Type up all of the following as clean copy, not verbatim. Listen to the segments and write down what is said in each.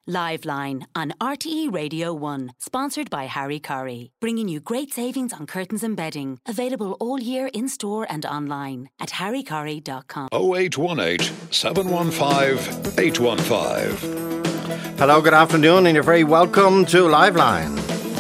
Liveline on RTE Radio 1, sponsored by Harry Curry, bringing you great savings on curtains and bedding, available all year in store and online at harrycurry.com. 0818 715 815. Hello, good afternoon, and you're very welcome to Liveline.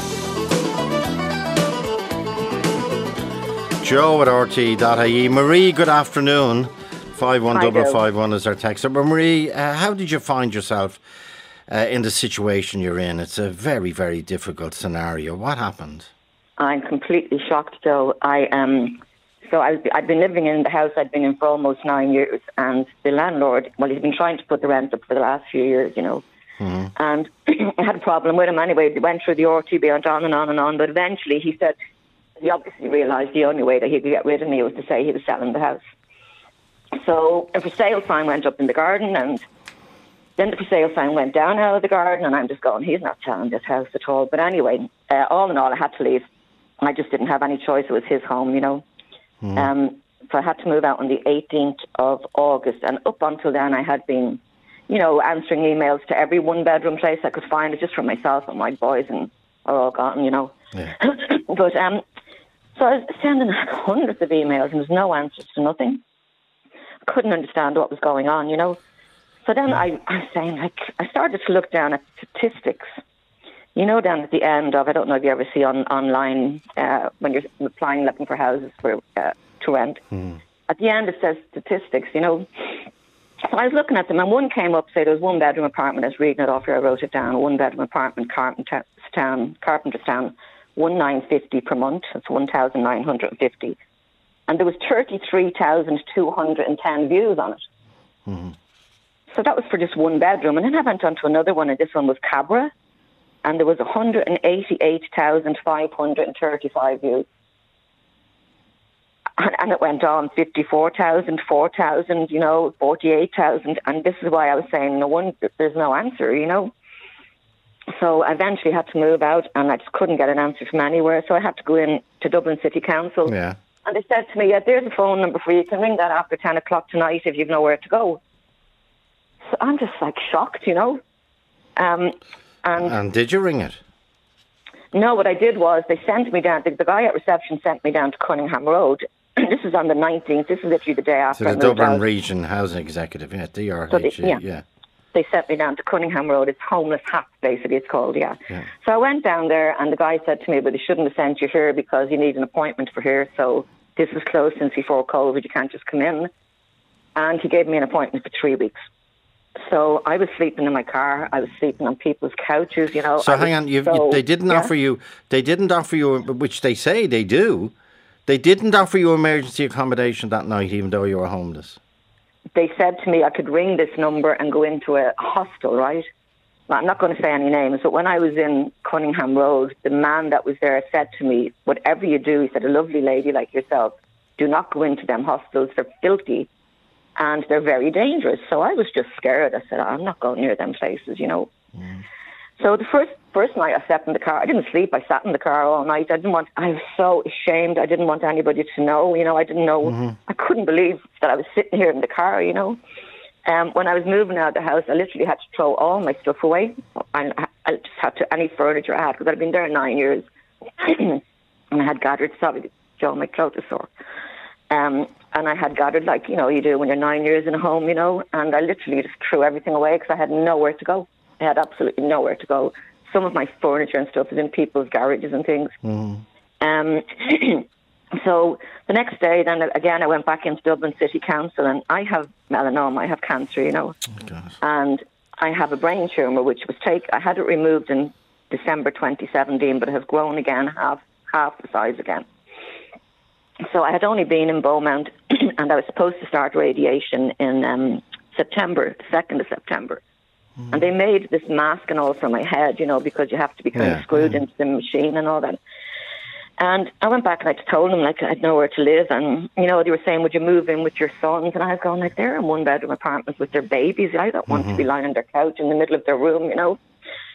Joe at RT.ie. Marie, good afternoon. 51551 is our text. But Marie, how did you find yourself in the situation you're in? It's a very, very difficult scenario. What happened? I'm completely shocked, Joe. I've been living in the house I'd been in for almost 9 years, and the landlord, well, he's been trying to put the rent up for the last few years, you know. Mm-hmm. And I had a problem with him anyway. They went through the RTB and on, but eventually he said he obviously realised the only way that he could get rid of me was to say he was selling the house. So a for sale sign went up in the garden, and then the for sale sign went down out of the garden, and I'm just going, he's not selling this house at all. But anyway, all in all, I had to leave. I just didn't have any choice. It was his home, you know. Mm. So I had to move out on the 18th of August, and up until then I had been, you know, answering emails to every one-bedroom place I could find, just for myself and my boys, and are all gone, you know. Yeah. But so I was sending hundreds of emails, and there's no answers to nothing. I couldn't understand what was going on, you know. So then I was saying, like, I started to look down at statistics. You know, down at the end of, I don't know if you ever see online when you're applying, looking for houses for to rent. Mm. At the end it says statistics, you know. So I was looking at them, and one came up, say there was one-bedroom apartment. I was reading it off here, I wrote it down. One-bedroom apartment, Carpenterstown, 1,950 per month. That's 1,950. And there was 33,210 views on it. Mm-hmm. So that was for just one bedroom. And then I went on to another one, and this one was Cabra, and there was 188,535 views. And it went on 54,000, 4,000, you know, 48,000. And this is why I was saying, there's no answer, you know. So I eventually had to move out, and I just couldn't get an answer from anywhere. So I had to go in to Dublin City Council. Yeah. And they said to me, yeah, there's a phone number for you. You can ring that after 10 o'clock tonight if you've nowhere to go. So I'm just like shocked, you know. And did you ring it? No, what I did was they sent me down, the guy at reception sent me down to Cunningham Road. This is on the 19th. This is literally the day after. So the Dublin Region Housing Executive, yeah, DRH, so yeah. They sent me down to Cunningham Road. It's Homeless Hats, basically, it's called, yeah. So I went down there, and the guy said to me, but they shouldn't have sent you here because you need an appointment for here. So this was closed since before COVID. You can't just come in. And he gave me an appointment for 3 weeks. So I was sleeping in my car. I was sleeping on people's couches, you know. So hang on, they didn't offer you, which they say they do, they didn't offer you emergency accommodation that night, even though you were homeless? They said to me I could ring this number and go into a hostel, right? Well, I'm not going to say any names, but when I was in Cunningham Road, the man that was there said to me, whatever you do, he said, a lovely lady like yourself, do not go into them hostels. They're filthy and they're very dangerous. So I was just scared. I said, I'm not going near them places, you know. Mm. So the first night I slept in the car. I didn't sleep. I sat in the car all night. I was so ashamed. I didn't want anybody to know, you know. I didn't know. Mm-hmm. I couldn't believe that I was sitting here in the car, you know. When I was moving out of the house, I literally had to throw all my stuff away. I just had to, any furniture I had, because I'd been there 9 years. And I had gathered, sorry, Joe, my throat is sore. And I had gathered, like, you know, you do when you're 9 years in a home, you know. And I literally just threw everything away because I had nowhere to go. I had absolutely nowhere to go. Some of my furniture and stuff is in people's garages and things. Mm. So the next day, then again, I went back into Dublin City Council, and I have melanoma, I have cancer, you know. Oh, and I have a brain tumour, which was I had it removed in December 2017, but it has grown again, half the size again. So I had only been in Beaumont, and I was supposed to start radiation in September, 2nd of September. Mm. And they made this mask and all for my head, you know, because you have to be kind of screwed into the machine and all that. And I went back and I told them, like, I had nowhere to live. And, you know, they were saying, would you move in with your sons? And I was going, like, they're in one-bedroom apartments with their babies. I don't want to be lying on their couch in the middle of their room, you know.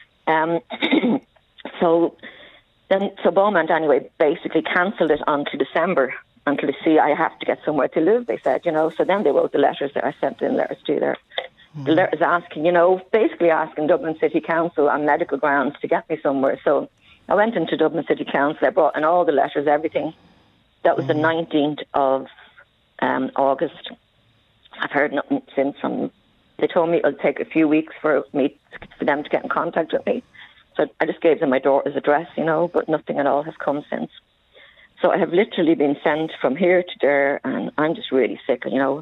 So Beaumont, anyway, basically cancelled it until December, until they see I have to get somewhere to live, they said, you know. So then they wrote the letters that I sent in letters to there. The letters asking, basically asking Dublin City Council on medical grounds to get me somewhere. So I went into Dublin City Council. I brought in all the letters, everything. That was the 19th of August. I've heard nothing since. They told me it'll take a few weeks for them to get in contact with me. So I just gave them my daughter's address, but nothing at all has come since. So I have literally been sent from here to there, and I'm just really sick,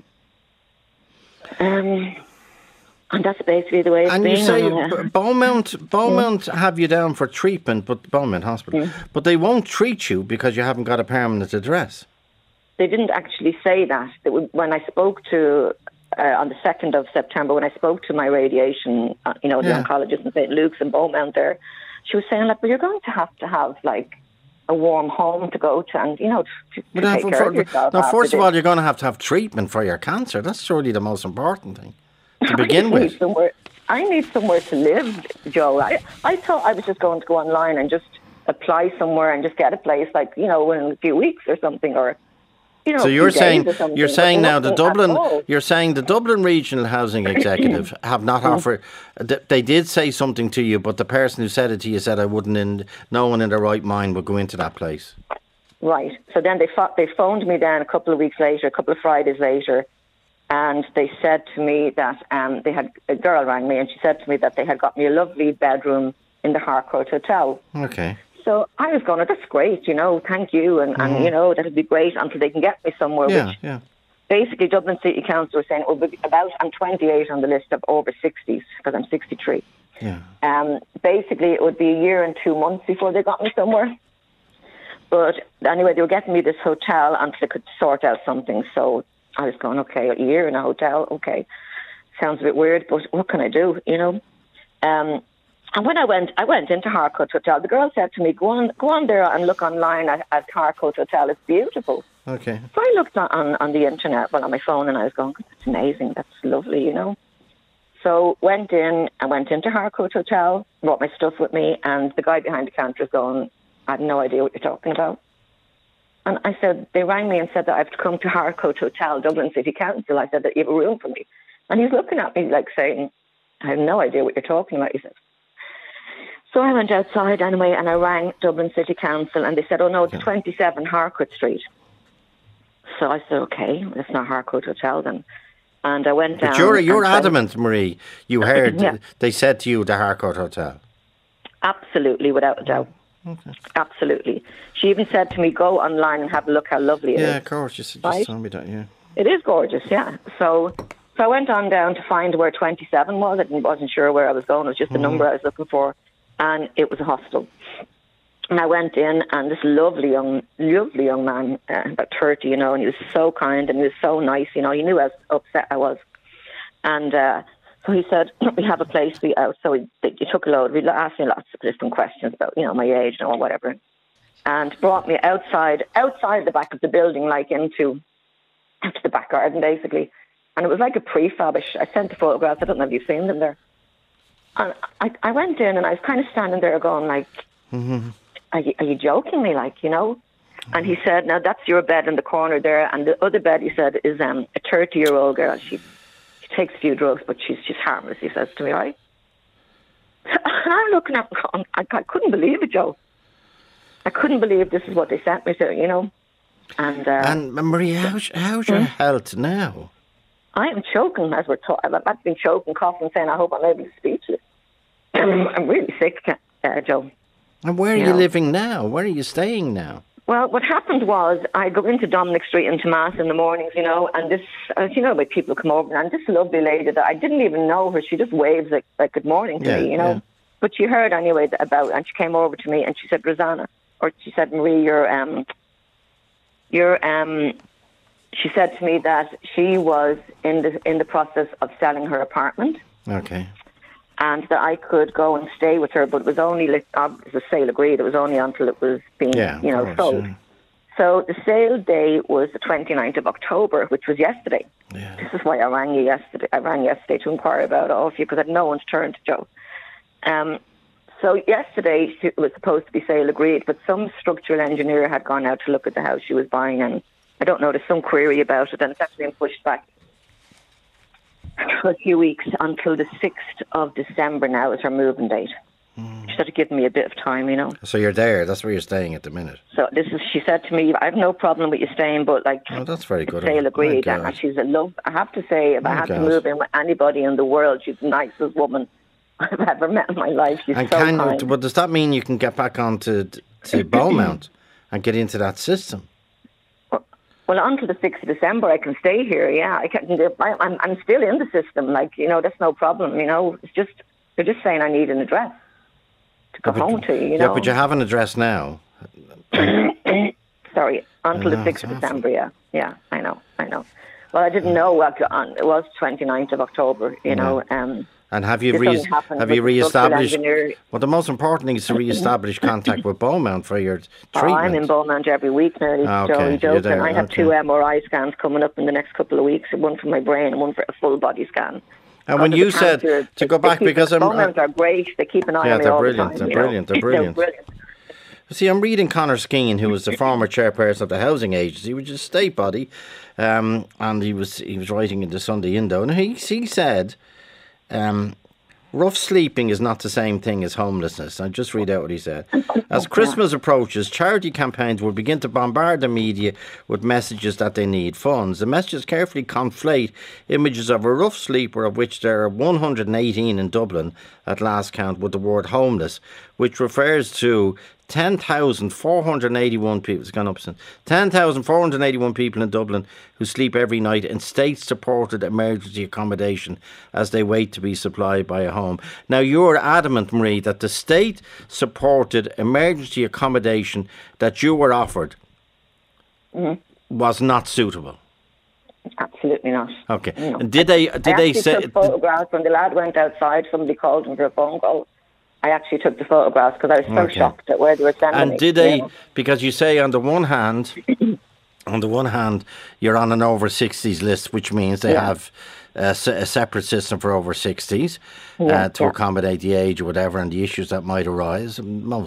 And that's basically the way it's been. And you say Beaumont have you down for treatment, but Beaumont Hospital, but they won't treat you because you haven't got a permanent address. They didn't actually say that. When I spoke to, on the 2nd of September, when I spoke to my radiation, the oncologist in St. Luke's and Beaumont there, she was saying, but you're going to have a warm home to go to and, to take care of yourself. Now, first of all, you're going to have treatment for your cancer. That's surely the most important thing to begin with. I need somewhere to live, Joe. I thought I was just going to go online and just apply somewhere and just get a place in a few weeks or something, or so you're saying now the Dublin Regional Housing Executive have not offered. They did say something to you, but the person who said it to you said no one in their right mind would go into that place. Right. So then they phoned me then a couple of weeks later, a couple of Fridays later, and they said to me that they had a girl rang me and she said to me that they had got me a lovely bedroom in the Harcourt Hotel. Okay. So I was going, that's great, thank you, and that'll be great until they can get me somewhere. Yeah. Basically, Dublin City Council were saying it will be I'm 28 on the list of over 60s because I'm 63. Yeah. Basically, it would be a year and 2 months before they got me somewhere. But anyway, they were getting me this hotel until they could sort out something. So I was going, okay, a year in a hotel, okay, sounds a bit weird, but what can I do, And when I went into Harcourt Hotel. The girl said to me, go on there and look online at Harcourt Hotel. It's beautiful. Okay. So I looked on the internet, on my phone, and I was going, that's amazing. That's lovely, So I went into Harcourt Hotel, brought my stuff with me, and the guy behind the counter is going, I have no idea what you're talking about. And I said, they rang me and said that I have to come to Harcourt Hotel, Dublin City Council. I said that you have a room for me. And he's looking at me like saying, I have no idea what you're talking about, he said. So I went outside anyway and I rang Dublin City Council and they said, oh no, it's 27 Harcourt Street. So I said, okay, that's not Harcourt Hotel then. And I went down. But you're adamant, Marie. You heard they said to you the Harcourt Hotel. Absolutely, without a doubt. Okay. Absolutely. She even said to me, go online and have a look how lovely it is. Yeah, of course. Just told me that, yeah. It is gorgeous, yeah. So I went on down to find where 27 was. I wasn't sure where I was going. It was just the number I was looking for. And it was a hostel. And I went in, and this lovely young man, about 30, and he was so kind and he was so nice, he knew how upset I was. And so he said, we have a place for you out. So he took a load. He asked me lots of different questions about, my age or whatever. And brought me outside the back of the building, like into the back garden, basically. And it was like a prefab. I sent the photographs. I don't know if you've seen them there. And I went in and I was kind of standing there going like, are you joking me, And he said, now that's your bed in the corner there. And the other bed, he said, is a 30-year-old girl. She takes a few drugs, but she's harmless, he says to me, right? And I'm looking at him going, I couldn't believe it, Joe. I couldn't believe this is what they sent me to, And Marie, how's your health now? I am choking as we're talking. I've been choking, coughing, saying, I hope I'm able to speak to you. I'm really sick, Joe. And where are you living now? Where are you staying now? Well, what happened was I go into Dominic Street into Mass in the mornings, and this, when people come over, and this lovely lady that I didn't even know her, she just waves like good morning to me, Yeah. But she heard anyway and she came over to me and she said, Rosanna, or she said, Marie, she said to me that she was in the process of selling her apartment. Okay. And that I could go and stay with her, but it was only it was a sale agreed. It was only until it was being, sold. Yeah. So the sale day was the 29th of October, which was yesterday. Yeah. This is why I rang you yesterday. I rang yesterday to inquire about all of you because I had no one to turn to, Joe. So yesterday it was supposed to be sale agreed, but some structural engineer had gone out to look at the house she was buying, and I don't know, there's some query about it, and it's actually been pushed back. for a few weeks until the 6th of December now is her moving date. She said to give me a bit of time, you know. So you're there. That's where you're staying at the minute. So she said to me, I have no problem with you staying, but like, oh, that's very good. Sale agreed. And she's a love. I have to say, if I had to move in with anybody in the world, she's the nicest woman I've ever met in my life. She's so kind. But does that mean you can get back onto Beaumont and get into that system? Well, until the 6th of December, I can stay here. Yeah, I'm still in the system. Like, you know, that's no problem. You know, it's just they're just saying I need an address to go home to. You know. Yeah, but you have an address now. Sorry, until the 6th of December. Yeah, I know. Well, I didn't know. It was 29th of October. You know. And have you re-established? Well, the most important thing is to re-establish contact with Beaumont for your treatment. I'm in Beaumont every week now. Joking. I have 2 MRI scans coming up in the next couple of weeks. One for my brain and one for a full body scan. And when you said to go back, because Beaumont are great. They keep an eye on me all the time. They're brilliant. They're brilliant. See, I'm reading Conor Skeen, who was the former chairperson of the Housing Agency, which is a state body, and he was writing in the Sunday Indo, and he said. Rough sleeping is not the same thing as homelessness. I'll just read out what he said. As Christmas approaches, charity campaigns will begin to bombard the media with messages that they need funds. The messages carefully conflate images of a rough sleeper, of which there are 118 in Dublin at last count, with the word homeless, which refers to 10,481 people. It's gone up since 10,481 people in Dublin who sleep every night in state-supported emergency accommodation as they wait to be supplied by a home. Now, you're adamant, Marie, that the state-supported emergency accommodation that you were offered was not suitable. Absolutely not. Okay. No. Did they say? Took photographs when the lad went outside. Somebody called him for a phone call. I actually took the photographs because I was so shocked at where they were sending me. And did they? Because you say on the one hand, you're on an over 60s list, which means they have a separate system for over 60s to accommodate the age or whatever and the issues that might arise.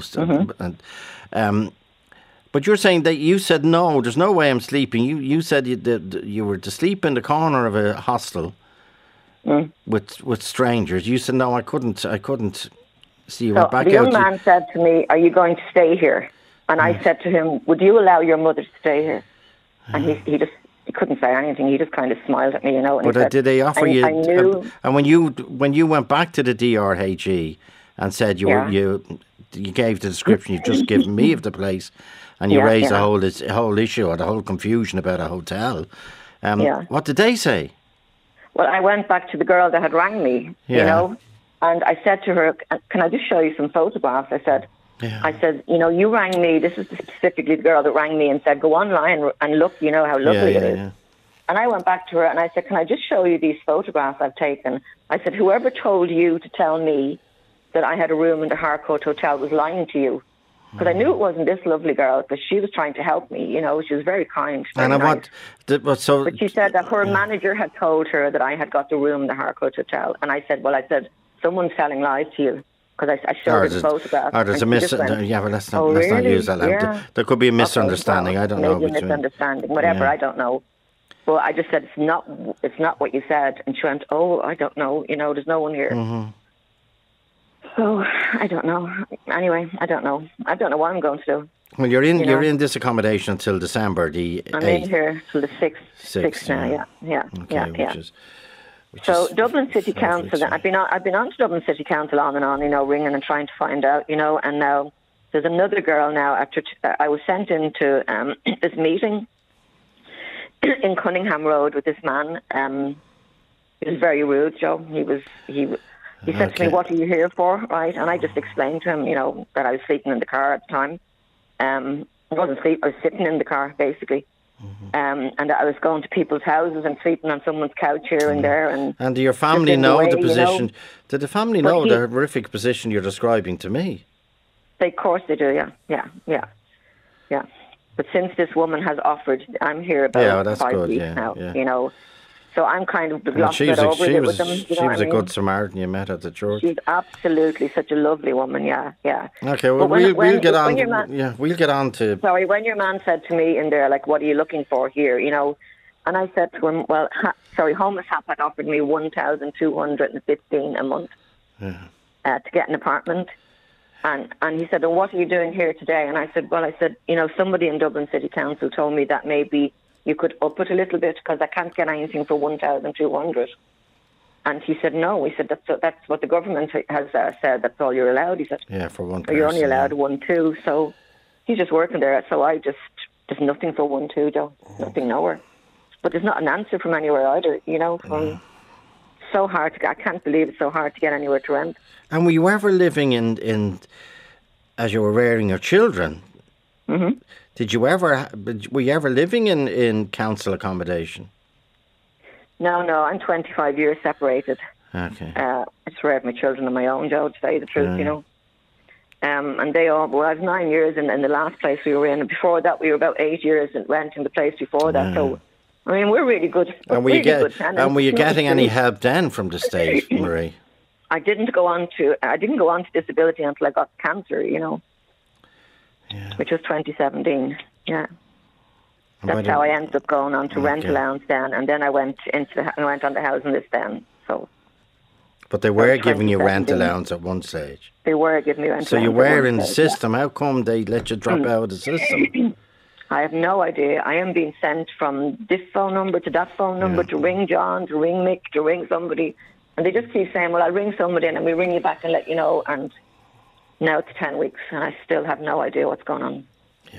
But you're saying that you said no. There's no way I'm sleeping. You said you were to sleep in the corner of a hostel with strangers. You said no. I couldn't. So you went back the young man said to me, "Are you going to stay here?" And I said to him, "Would you allow your mother to stay here?" And he couldn't say anything. He just kind of smiled at me, you know. And but did they offer you? I knew. And when you went back to the DRHE and said you gave the description you've just given me of the place, and you raised the whole issue or the whole confusion about a hotel. What did they say? Well, I went back to the girl that had rang me, you know. And I said to her, "Can I just show you some photographs?" I said, you know, you rang me. This is specifically the girl that rang me and said, "Go online and look. You know how lovely it is." And I went back to her and I said, "Can I just show you these photographs I've taken?" I said, "Whoever told you to tell me that I had a room in the Harcourt Hotel was lying to you." Because I knew it wasn't this lovely girl, but she was trying to help me. You know, she was very kind. Very nice. But she said that her manager had told her that I had got the room in the Harcourt Hotel, and I said, "Someone's telling lies to you," because I showed her the photographs. There's a let's not use that. There could be a misunderstanding. I don't know. Maybe a misunderstanding, whatever. I don't know. Well, I just said it's not what you said, and she went, "Oh, I don't know. You know, there's no one here." So I don't know. Anyway, I don't know. I don't know what I'm going to do. Well, you're in this accommodation until December the 8th. I'm in here till the 6th now. Yeah. So Dublin City Council, I've been on to Dublin City Council on and on, you know, ringing and trying to find out, you know, and now there's another girl now after I was sent into this meeting in Cunningham Road with this man. He was very rude, Joe. He said to me, "What are you here for?" Right, and I just explained to him, you know, that I was sleeping in the car at the time. I wasn't sleeping; I was sitting in the car basically. And I was going to people's houses and sleeping on someone's couch here and there. And do your family know the position? You know? Did the family know the horrific position you're describing to me? Of course they do, yeah. But since this woman has offered, I'm here about 5 weeks now, you know. So I'm kind of glossed it over it with them. She was a good Samaritan you met at the church. She's absolutely such a lovely woman, yeah. Okay, well, we'll get on. We'll get on to... Sorry, when your man said to me in there, like, "What are you looking for here?" You know, And I said to him, well, Homeless Hap had offered me $1,215 a month to get an apartment. And he said, well, what are you doing here today? And I said, somebody in Dublin City Council told me that maybe you could up it a little bit because I can't get anything for 1,200. And he said, no. He said, that's what the government has said. That's all you're allowed. He said, yeah, for one person. You're only allowed 1,2. So he's just working there. So there's nothing for 1,2, Joe. Nothing nowhere. But there's not an answer from anywhere either, so hard to get. I can't believe it's so hard to get anywhere to rent. And were you ever living in as you were rearing your children? Mm-hmm. Were you ever living in council accommodation? No, I'm 25 years separated. Okay. I just reared my children on my own, Joe, to tell you the truth, And they all, I was 9 years in the last place we were in. And before that, we were about 8 years renting the place before that. So, I mean, we're really good. And were you getting any help then from the state, Marie? I didn't go on to disability until I got cancer, which was 2017. Yeah. That's how I ended up going on to rent allowance then, and then I went on the housing list then. So. But they were giving you rent allowance at one stage. They were giving me rent allowance. So you were in the system. Yeah. How come they let you drop out of the system? I have no idea. I am being sent from this phone number to that phone number to ring John, to ring Mick, to ring somebody. And they just keep saying, well, I'll ring somebody and then we ring you back and let you know. And now it's 10 weeks and I still have no idea what's going on.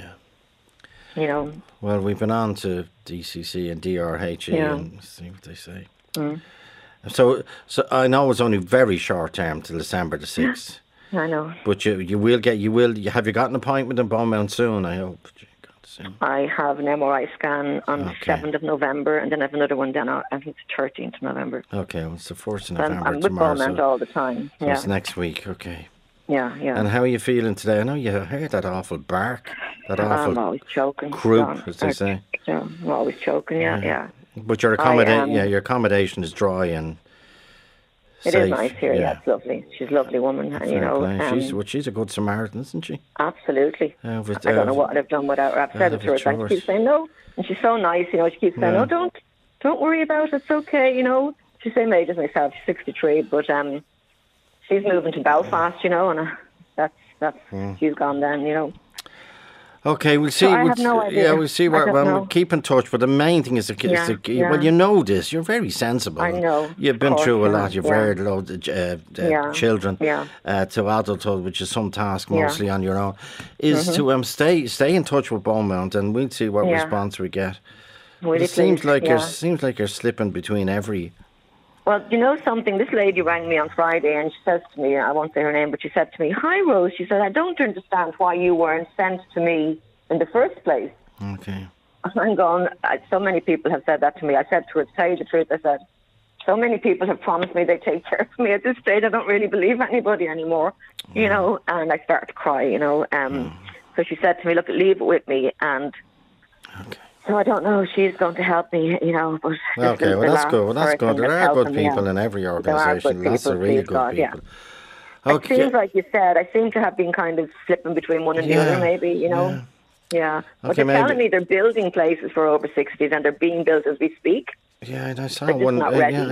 Yeah. Well, we've been on to DCC and DRHE and see what they say. Mm. So I know it's only very short term till December the 6th. I know. But have you got an appointment in Beaumont soon, I hope? I have an MRI scan on the 7th of November, and then I have another one then I think it's 13th of November. Okay, well, it's the 4th of November I'm with Beaumont all the time. So it's next week, okay. Yeah. And how are you feeling today? I know you heard that awful bark, that awful I'm always choking. Croup, as they say. Yeah, I'm always choking, yeah. But your accommodation is dry and safe. It is nice here, it's lovely. She's a lovely woman, she's a good Samaritan, isn't she? Absolutely. I don't know what I'd have done without her. I've said it to her, she keeps saying no, and she's so nice, she keeps saying, no, don't worry about it, it's okay, She's the same age as myself, she's 63, but she's moving to Belfast, and that's she's gone then, Okay, we'll see. So I have no idea. Yeah, we'll see. We'll keep in touch. But the main thing is well, you know this. You're very sensible. I know. You've been through a lot. You've reared loads of children to adulthood, which is some task mostly on your own. Is to stay in touch with Beaumont, and we'll see what response we get. Really it seems like you're slipping between every. Well, you know something? This lady rang me on Friday and she says to me, I won't say her name, but she said to me, "Hi, Rose." She said, "I don't understand why you weren't sent to me in the first place." Okay. I'm going, so many people have said that to me. I said to her, to tell you the truth, I said, so many people have promised me they take care of me. At this stage, I don't really believe anybody anymore, and I started to cry, So she said to me, "Look, leave it with me." And so I don't know, she's going to help me, but... Okay, well, that's good. Well, that's good. There are good people in every organisation. Lots of really good people. Yeah. Okay. It seems like you said, I seem to have been kind of slipping between one and the other, maybe, Yeah. But they're telling me they're building places for over 60s and they're being built as we speak. Yeah, and I saw one. I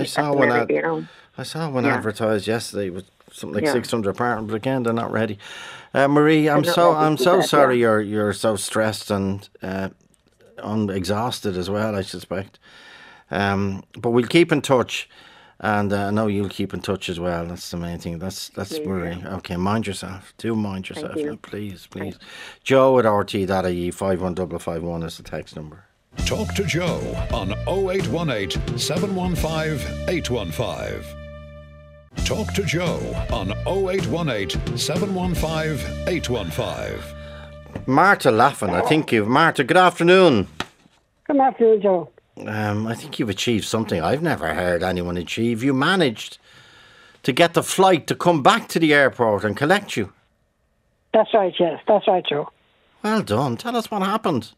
saw one advertised yesterday with something like 600 apartments, but again, they're not ready. Marie, I'm so sorry you're so stressed and exhausted as well, I suspect. But we'll keep in touch, and I know you'll keep in touch as well. That's the main thing. That's Marie. Okay, mind yourself. Do mind yourself, please. Joe at RT.ie 51551 is the text number. Talk to Joe on 0818 715 815. Talk to Joe on 0818 715 815. Marta Laffin, I think you've... Marta, good afternoon. Good afternoon, Joe. I think you've achieved something I've never heard anyone achieve. You managed to get the flight to come back to the airport and collect you. That's right, yes. That's right, Joe. Well done. Tell us what happened.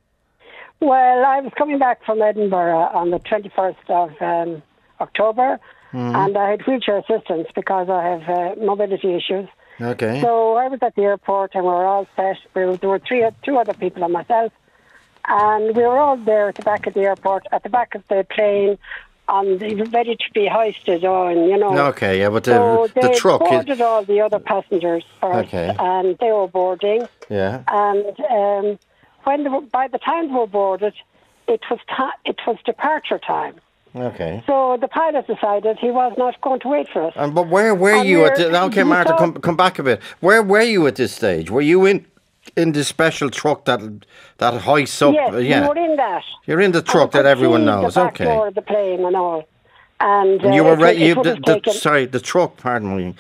Well, I was coming back from Edinburgh on the 21st of October, and I had wheelchair assistance because I have mobility issues. Okay. So I was at the airport and we were all set. There were two other people and myself. And we were all there at the back of the airport, at the back of the plane, ready to be hoisted on, Okay, yeah, but so the truck... they boarded all the other passengers first, Okay. and they were boarding. Yeah. And by the time they were boarded, it was departure time. Okay. So the pilot decided he was not going to wait for us. But where were you at... Okay, Martha, come back a bit. Where were you at this stage? Were you in this special truck that hoists up? Yes, we were in that. You're in the truck that everyone knows. The back Okay. door of the plane and all. And you were taken... the truck. Pardon me.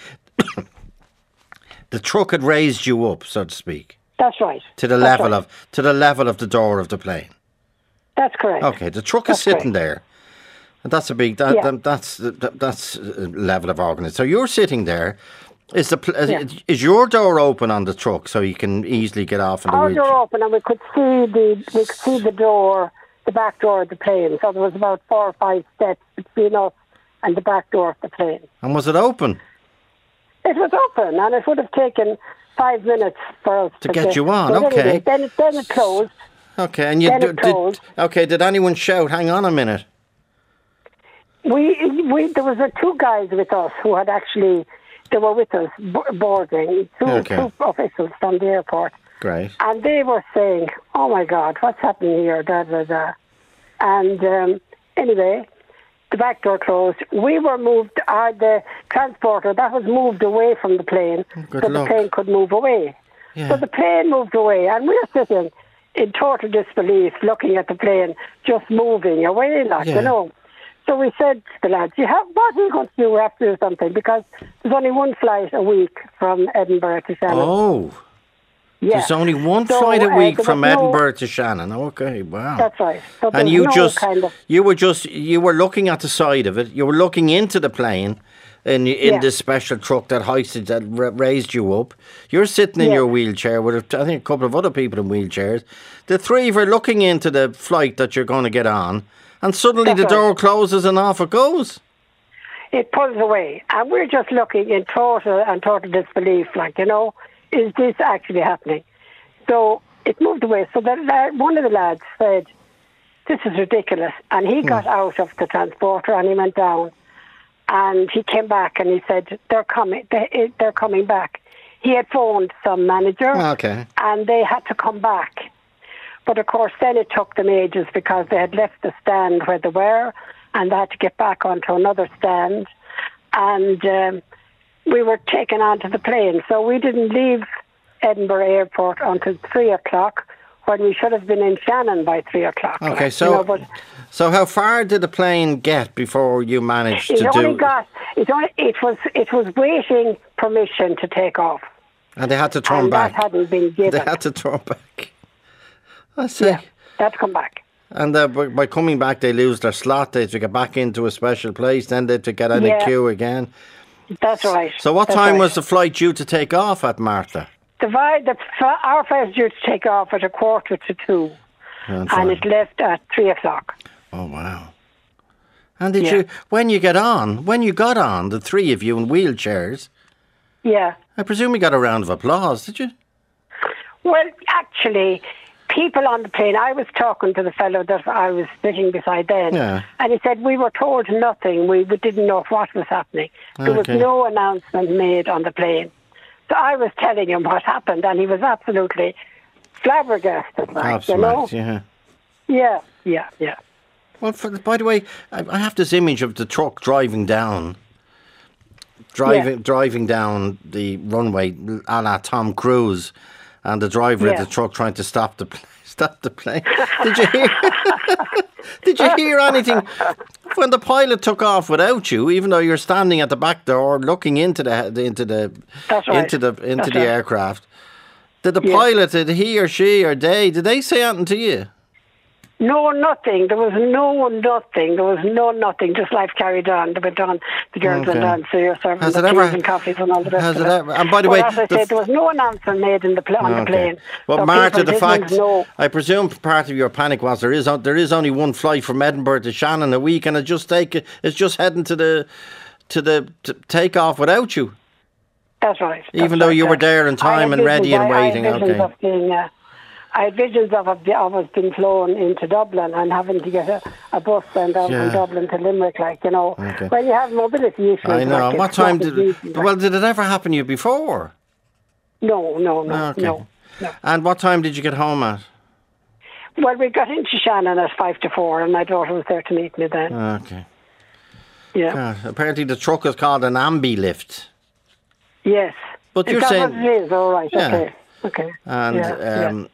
The truck had raised you up, so to speak. That's right. To the level of the door of the plane. That's correct. Okay, the truck is sitting there. And that's a big. That's a level of organisation. So you're sitting there. Is your door open on the truck so you can easily get off in the wheelchair? Our door open, and we could see the door, the back door of the plane. So there was about 4 or 5 steps between us and the back door of the plane. And was it open? It was open, and it would have taken 5 minutes for us to get you on. But okay. Anyway, then it closed. Okay, and did anyone shout? Hang on a minute. There was 2 guys with us who had actually. They were with us boarding, two officials from the airport. Great. And they were saying, "Oh my God, what's happening here?" Da da da. And anyway, the back door closed. We were moved. The transporter that was moved away from the plane, the plane could move away. Yeah. So the plane moved away, and we were sitting in total disbelief, looking at the plane just moving away, So we said to the lads, what are you going to do? We have to do something, because there's only 1 flight a week from Edinburgh to Shannon. Oh. Yeah. There's only one flight a week from Edinburgh to Shannon. Okay, wow. That's right. So and you were looking at the side of it. You were looking into the plane in this special truck that hoisted, that raised you up. You're sitting in your wheelchair with, I think, a couple of other people in wheelchairs. The 3 of you are looking into the flight that you're going to get on. And suddenly the door closes and off it goes. It pulls away. And we're just looking in total disbelief, is this actually happening? So it moved away. So one of the lads said, "This is ridiculous." And he got out of the transporter and he went down. And he came back and he said, they're coming back. He had phoned some manager and they had to come back. But of course, then it took them ages because they had left the stand where they were and they had to get back onto another stand. And we were taken onto the plane. So we didn't leave Edinburgh Airport until 3 o'clock, when we should have been in Shannon by 3 o'clock. Okay, so how far did the plane get before you managed to do it was waiting permission to take off. And they had to turn back. That hadn't been given. They had to turn back. I see. Yeah, that's come back. And by coming back, they lose their slot. They have to get back into a special place. Then they have to get in a queue again. That's right. So what time was the flight due to take off at, Martha? Our flight was due to take off at 1:45. And it left at 3 o'clock. Oh, wow. And when you got on, the 3 of you in wheelchairs, I presume you got a round of applause, did you? Well, actually, people on the plane, I was talking to the fellow that I was sitting beside then, and he said, we were told nothing. We didn't know what was happening. There was no announcement made on the plane. So I was telling him what happened, and he was absolutely flabbergasted. Yeah. Well, by the way, I have this image of the truck driving down the runway a la Tom Cruise, and the driver of the truck trying to stop the plane. Did you hear? Did you hear anything when the pilot took off without you? Even though you're standing at the back door looking into the aircraft. Did the pilot? Did he or she or they? Did they say anything to you? No, nothing. There was no nothing. Just life carried on. They went on. The girls went on to your service and coffees and all the rest of it. And by the way, as I said, there was no announcement made on the plane. Well, so Martha, the fact, I presume part of your panic was there is only one flight from Edinburgh to Shannon a week, and it's just heading to the takeoff without you. That's right. Even though you were there in time and ready and waiting. Okay. I had visions of us being flown into Dublin and having to get a bus then down from Dublin to Limerick, like, you know. Okay. When you have mobility issues. I know. Like, what time did it... Well, did it ever happen to you before? No. Okay. No. And what time did you get home at? Well, we got into Shannon at 5 to 4, and my daughter was there to meet me then. Okay. Yeah. God, apparently the truck is called an ambi lift. Yes. But you're that saying... what it is? All right. Yeah. Okay. And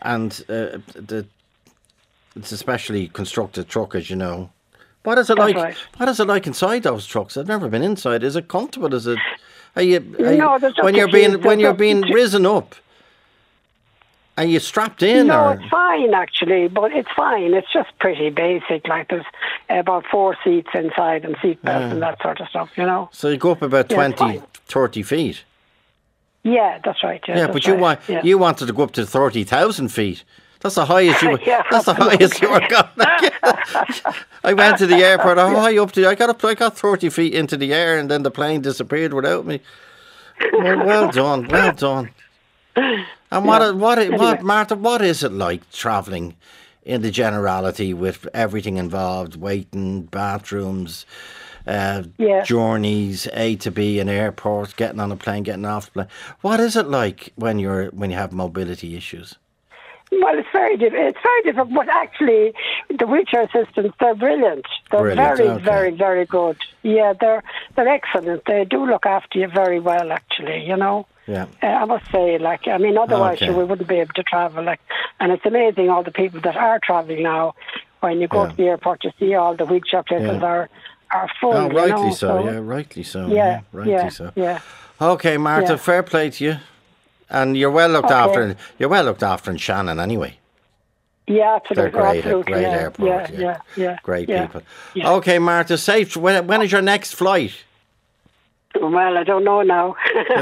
it's a specially constructed truck, as you know. What is it That's like? right. What is it like inside those trucks? I've never been inside. Is it comfortable? Is it? No, there's when you're being risen up? Are you strapped in? No, or? it's fine actually, but it's fine. It's just pretty basic. Like there's about 4 seats inside and seat belts and that sort of stuff, you know. So you go up about 20, 30 feet. Yeah, that's right. Yeah, but you wanted to go up to 30,000 feet. That's the highest you were. That's the highest you were going. I went to the airport. How high up to? I got 30 feet into the air, and then the plane disappeared without me. Well done. And Martha, what is it like travelling in the generality with everything involved, waiting, bathrooms, journeys, A to B in airports, getting on a plane, getting off the plane? What is it like when you have mobility issues? Well, it's very difficult, but actually the wheelchair systems, they're brilliant. They're very, very good. Yeah, they're excellent. They do look after you very well, actually, you know. Yeah. I must say, like, I mean, otherwise we wouldn't be able to travel. Like, and it's amazing all the people that are travelling now. When you go to the airport, you see all the wheelchair places are full. Oh, rightly you know? so. Yeah, rightly so. Yeah, rightly so. Yeah. Okay, Martha, fair play to you, and you're well looked after. You're well looked after in Shannon, anyway. Yeah, absolutely. They're great, absolutely, great airport. Yeah. Great people. Yeah. Okay, Martha, safe. When is your next flight? Well, I don't know now.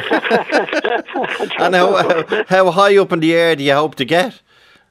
And how high up in the air do you hope to get?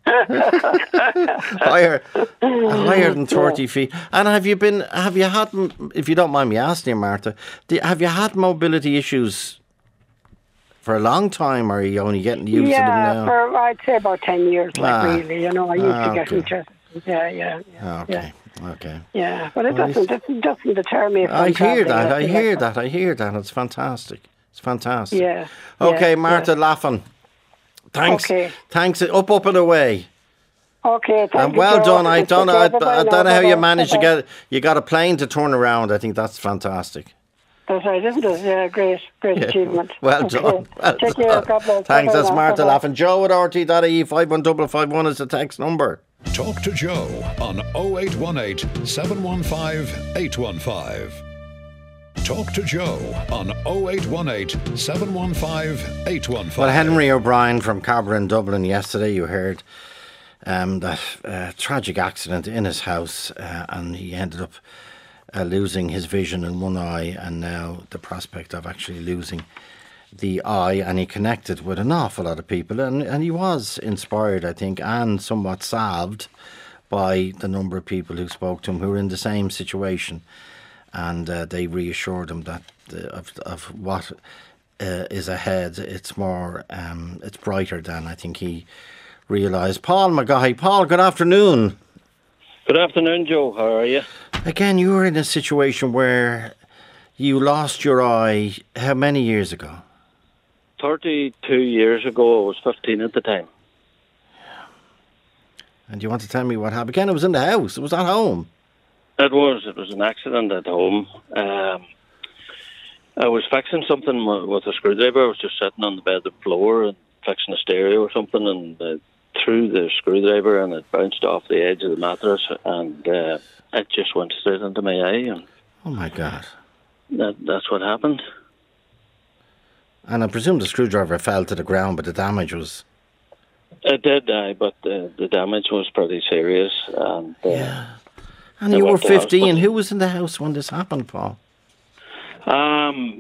higher than 30 feet. And have you had, if you don't mind me asking you, Martha, have you had mobility issues for a long time, or are you only getting used to them now? Yeah, I'd say about 10 years, really. You know, I used to get wheelchairs. Yeah. Okay. Yeah, but it doesn't deter me. I hear that. It's fantastic. Yeah. Okay, Martha Laffan. Thanks. Okay. Thanks. Up and away. Okay, thank you. Well done. I don't know how you managed to get. You got a plane to turn around. I think that's fantastic. That's right, isn't it? Yeah, great achievement. Well done. Take care. God bless. Thanks. That's Martha Laffan. Joe at RT.ie 51551 is the text number. Talk to Joe on 0818 715 815. Talk to Joe on 0818 715 815. Well, Henry O'Brien from Cabra in Dublin yesterday, you heard that tragic accident in his house, and he ended up losing his vision in one eye, and now the prospect of actually losing the eye. And he connected with an awful lot of people, and he was inspired, I think, and somewhat salved by the number of people who spoke to him who were in the same situation, and they reassured him that of what is ahead. It's more, it's brighter than I think he realised. Paul McGaughy. Paul, good afternoon. Good afternoon, Joe. How are you? Again, you were in a situation where you lost your eye how many years ago? 32 years ago. I was 15 at the time. And you want to tell me what happened? Again, it was in the house. It was at home. It was an accident at home. I was fixing something with a screwdriver. I was just sitting on the bed of the floor and fixing a stereo or something, and threw the screwdriver, and it bounced off the edge of the mattress, and it just went straight into my eye. And oh my God! That's what happened. And I presume the screwdriver fell to the ground, but the damage was... It did, but the damage was pretty serious. And, yeah. And you were 15. Who was in the house when this happened, Paul? My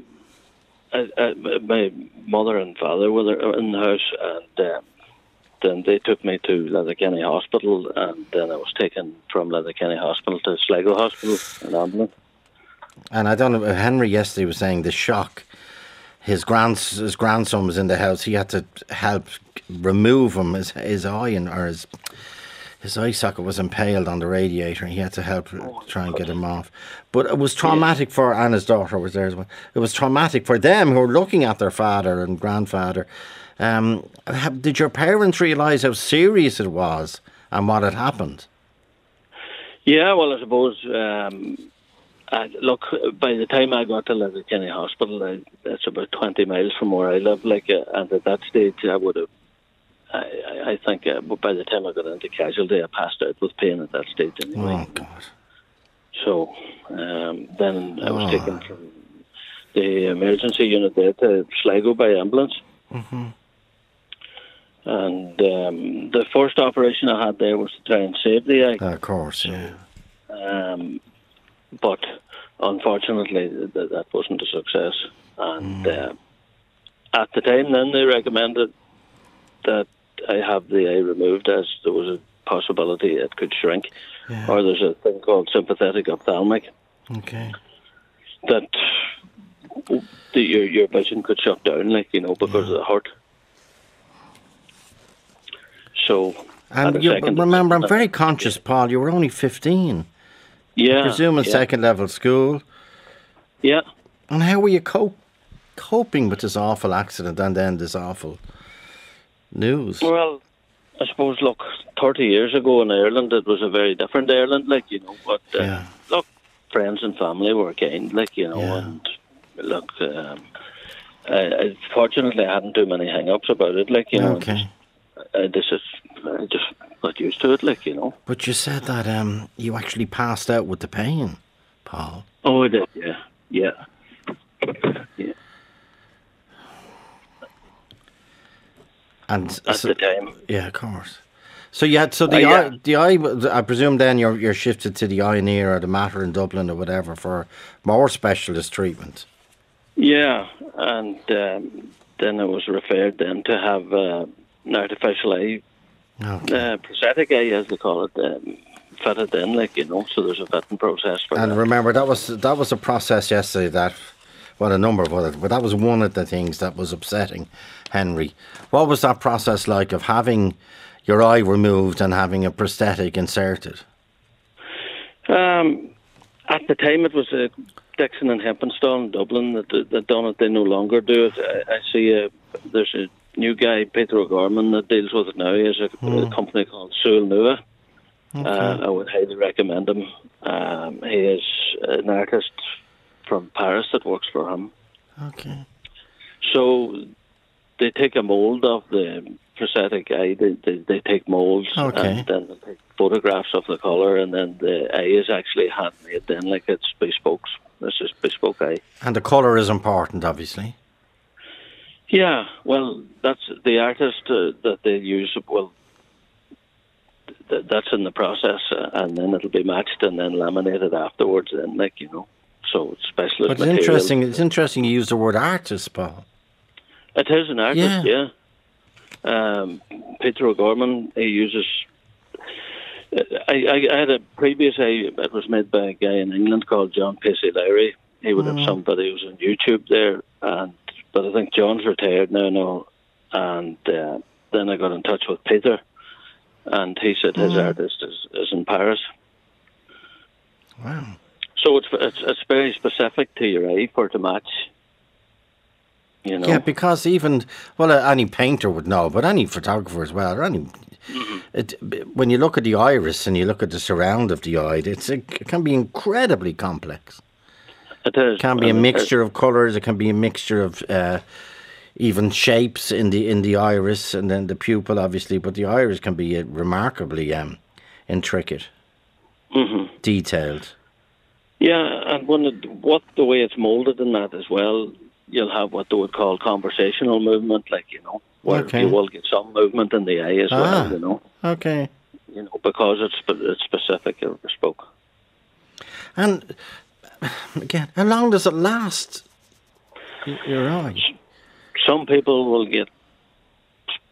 mother and father were in the house, and then they took me to Letterkenny Hospital, and then I was taken from Letterkenny Hospital to Sligo Hospital in ambulance. And I don't know, Henry yesterday was saying the shock his grandson was in the house. He had to help remove him. His eye his eye socket was impaled on the radiator, and he had to help try and get him off. But it was traumatic for, and his daughter was there as well. It was traumatic for them who were looking at their father and grandfather. Did your parents realise how serious it was and what had happened? Yeah, well, I suppose. Look, by the time I got to Letterkenny Hospital, it's about 20 miles from where I live. And at that stage, I would have. I think by the time I got into casualty, I passed out with pain at that stage anyway. Oh, God. So then I was taken from the emergency unit there to Sligo by ambulance. Mm-hmm. And the first operation I had there was to try and save the eye. Of course, yeah. But unfortunately, that wasn't a success. And at the time then, they recommended that I have the eye removed, as there was a possibility it could shrink. Yeah. Or there's a thing called sympathetic ophthalmic. Okay. That your vision could shut down, because of the hurt. So, and remember, I'm very conscious, Paul, you were only 15. Yeah. I presume in second level school. Yeah. And how were you coping with this awful accident and then this awful news? Well, I suppose, look, 30 years ago in Ireland, it was a very different Ireland, but look, friends and family were kind, and look, fortunately I hadn't too many hang-ups about it, Okay. I just got used to it, But you said that you actually passed out with the pain, Paul. Oh, I did, yeah. And at the time. Yeah, of course. So you had the eye. I presume then you're shifted to the Ioneer or the Mater in Dublin or whatever for more specialist treatment. Yeah, and then I was referred then to have an artificial eye, prosthetic eye as they call it, fitted in, so there's a fitting process for that. And remember, that was a process yesterday a number of other, but that was one of the things that was upsetting Henry. What was that process like of having your eye removed and having a prosthetic inserted? At the time, it was Dixon and Heppenstall in Dublin that done it. They no longer do it. I see there's a new guy, Peter O'Gorman, that deals with it now. He has a company called Sul Nua. Okay. I would highly recommend him. He is an artist from Paris that works for him. Okay. So they take a mould of the prosthetic eye. They take moulds and then they take photographs of the colour, and then the eye is actually handmade then, it's bespoke. This is bespoke eye. And the colour is important, obviously. Yeah, well, that's the artist that they use. Well, that's in the process, and then it'll be matched and then laminated afterwards. Then, so it's specialist. But it's material. interesting. It's interesting you use the word artist, Paul. It is an artist, yeah. Peter O'Gorman, he uses. I had a previous eye. It was made by a guy in England called John Pacey Lowry. He would have some videos on YouTube there, but I think John's retired now. And then I got in touch with Peter, and he said his artist is in Paris. Wow. So it's very specific to your eye for it to match. Yeah, because any painter would know, but any photographer as well, or any. When you look at the iris and you look at the surround of the eye, it can be incredibly complex. It is. It can be a mixture of colours. It can be a mixture of even shapes in the iris, and then the pupil, obviously. But the iris can be remarkably intricate, detailed. Yeah, and the way it's moulded in that as well, you'll have what they would call conversational movement, where you will get some movement in the eye as well, Okay. Because it's specific or bespoke. And again, how long does it last? Your eye? Some people will get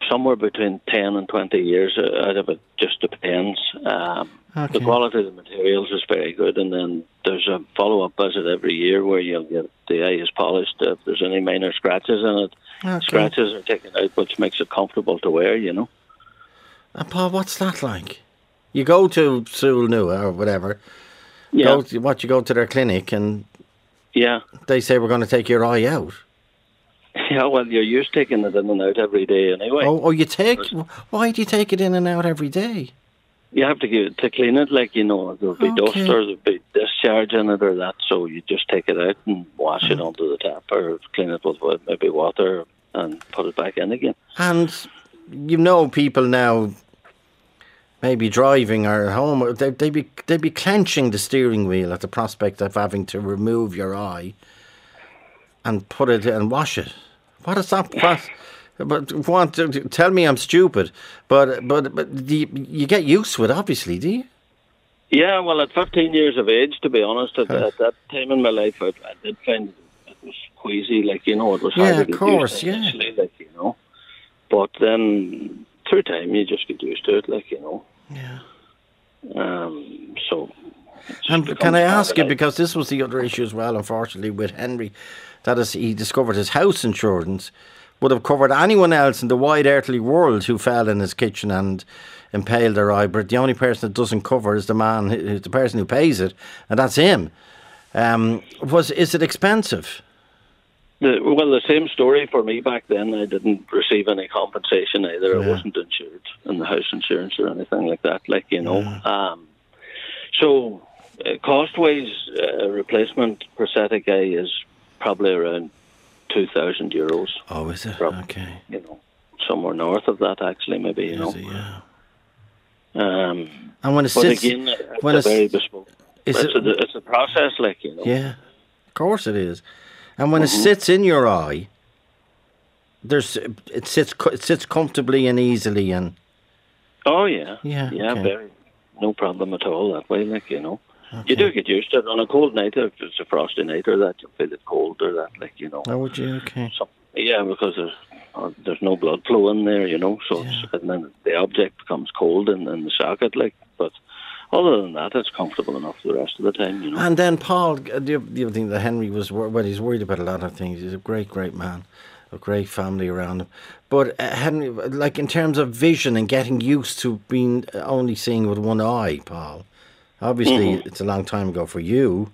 somewhere between 10 and 20 years out of it. Just depends. The quality of the materials is very good, and then there's a follow-up visit every year where you'll get the eye is polished. If there's any minor scratches in it, scratches are taken out, which makes it comfortable to wear, you know. And Paul, what's that like? You go to Sewell Nua or whatever. Yeah. You go to their clinic and yeah, they say we're going to take your eye out. Yeah, well, you're used to taking it in and out every day anyway. Oh, you take? Why do you take it in and out every day? You have to clean it, like, you know, there'll be dust or there'll be discharge in it or that, so you just take it out and wash it onto the tap or clean it with maybe water and put it back in again. And you know, people now, maybe driving or home, they'd be clenching the steering wheel at the prospect of having to remove your eye and put it and wash it. What is that? But tell me I'm stupid, but you get used to it, obviously, do you? Yeah, well, at 15 years of age, to be honest, at that time in my life, I did find it was queasy, like, you know, it was hard to get used to initially, like, you know. But then through time, you just get used to it, like, you know. Yeah. So. And can I ask you, because this was the other issue as well, unfortunately, with Henry, that is, he discovered his house insurance would have covered anyone else in the wide earthly world who fell in his kitchen and impaled their eye, but the only person that doesn't cover is the person who pays it, and that's him. Is it expensive? The same story for me back then. I didn't receive any compensation either. I wasn't insured in the house insurance or anything like that, like, you know. So cost-wise, a replacement prosthetic eye is probably around €2,000. Oh, is it? Probably, okay. You know, somewhere north of that, actually, maybe, you know. Yeah. And when it sits, again, it's very bespoke. It's a process, like, you know. Yeah, of course it is. And when it sits in your eye, it sits comfortably and easily, and. Oh yeah, okay. Very, no problem at all that way, like, you know. Okay. You do get used to it on a cold night. If it's a frosty night or that, you feel it cold or that, like, you know. Oh, would you? Okay. Yeah, because there's no blood flow in there, you know. So and then the object becomes cold in the socket, like. But other than that, it's comfortable enough the rest of the time, you know. And then Paul, the other thing that Henry was, he's worried about a lot of things. He's a great, great man, a great family around him. But Henry, like in terms of vision and getting used to being only seeing with one eye, Paul. Obviously, it's a long time ago for you.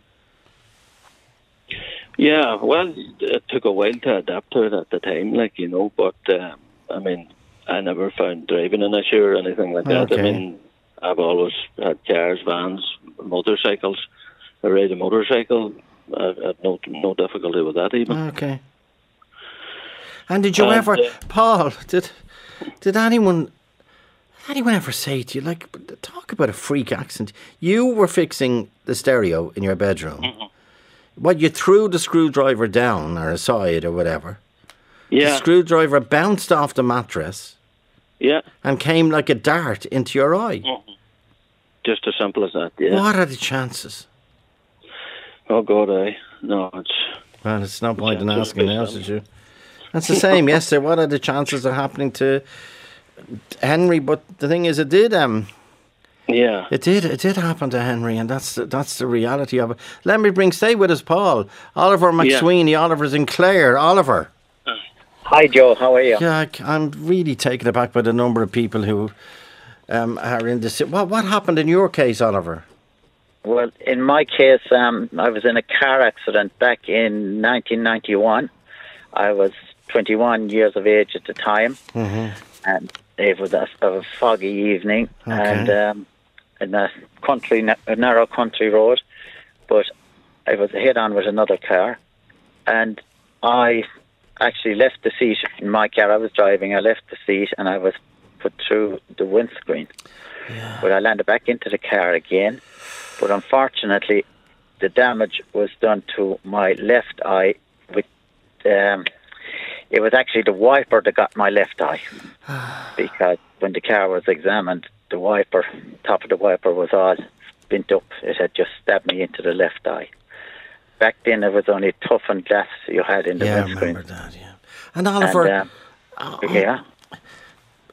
Yeah, well, it took a while to adapt to it at the time, like, you know. But I mean, I never found driving an issue or anything like that. I mean, I've always had cars, vans, motorcycles. I ride a motorcycle. I had no difficulty with that even. Okay. And did you ever, Paul? Did anyone ever say to you, like, talk about a freak accident? You were fixing the stereo in your bedroom. You threw the screwdriver down or aside or whatever. Yeah. The screwdriver bounced off the mattress. Yeah. And came like a dart into your eye. Just as simple as that, yeah. What are the chances? Oh, God, no, it's... Well, it's no point in asking now, is it? That's the same, yes, sir. What are the chances of happening to Henry? But the thing is, it did... Yeah. It did happen to Henry, and that's the reality of it. Stay with us, Paul. Oliver McSweeney, Oliver's in Clare. Oliver. Hi, Joe. How are you? Yeah, I'm really taken aback by the number of people who are in this. What happened in your case, Oliver? Well, in my case, I was in a car accident back in 1991. I was 21 years of age at the time, and it was a foggy evening, and in a narrow country road, but I was head-on with another car, and I actually left the seat in my car. I was driving. I left the seat, and I was put through the windscreen. Yeah. But I landed back into the car again. But unfortunately, the damage was done to my left eye. It was actually the wiper that got my left eye, because when the car was examined, the top of the wiper was all bent up. It had just stabbed me into the left eye. Back then, it was only toughened glass you had in the windscreen. I remember that, yeah. And Oliver...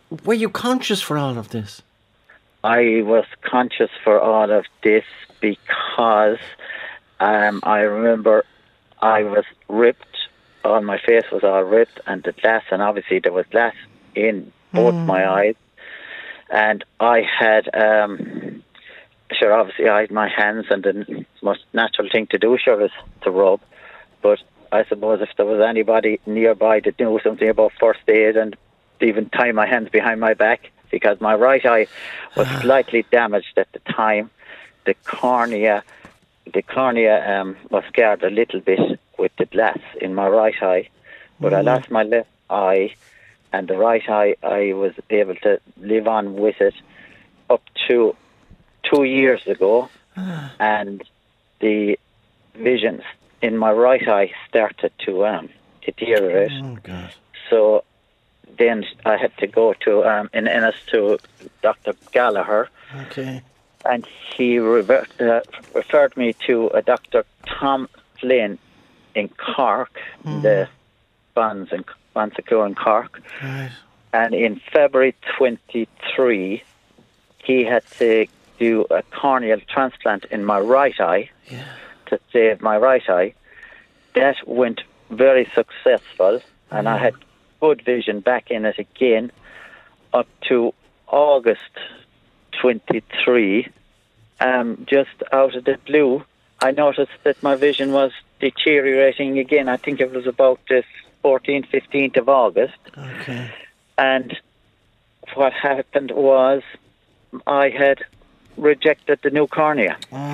were you conscious for all of this? I was conscious for all of this because I remember I was ripped. All my face was all ripped, and the glass, and obviously there was glass in both my eyes. And I had, obviously I had my hands, and the most natural thing to do, is to rub. But I suppose if there was anybody nearby that knew something about first aid and even tie my hands behind my back, because my right eye was slightly damaged at the time. The cornea was scarred a little bit with the glass in my right eye, but I lost my left eye, and the right eye I was able to live on with it up to 2 years ago, and the visions in my right eye started to deteriorate. Oh, God. So then I had to go to in Ennis to Dr. Gallagher. Okay. And he referred me to a Dr. Tom Flynn in Cork, the Bansacoor in Cork. Right. And in February 23, he had to do a corneal transplant in my right eye to save my right eye. That went very successful, and I had good vision back in it again up to August 23. Just out of the blue, I noticed that my vision was deteriorating again. I think it was about the 14th, 15th of August. Okay. And what happened was I had rejected the new cornea.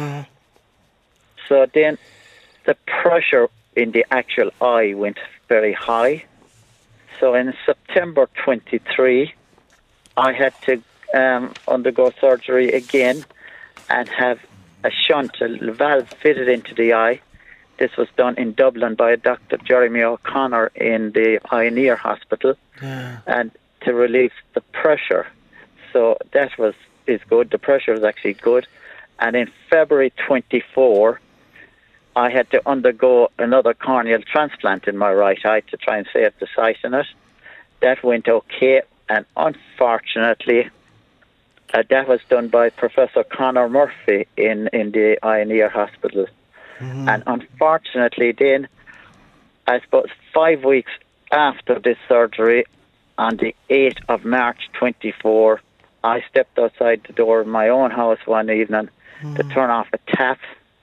So then the pressure in the actual eye went very high. So in September 23, I had to undergo surgery again and have a shunt, a valve fitted into the eye. This was done in Dublin by Dr. Jeremy O'Connor in the Pioneer Hospital, and to relieve the pressure. So that is good. The pressure was actually good. And in February 24, I had to undergo another corneal transplant in my right eye to try and save the sight in it. That went okay, and unfortunately, that was done by Professor Conor Murphy in the Pioneer Hospital. And unfortunately then, I suppose 5 weeks after this surgery, on the 8th of March 24, I stepped outside the door of my own house one evening to turn off a tap,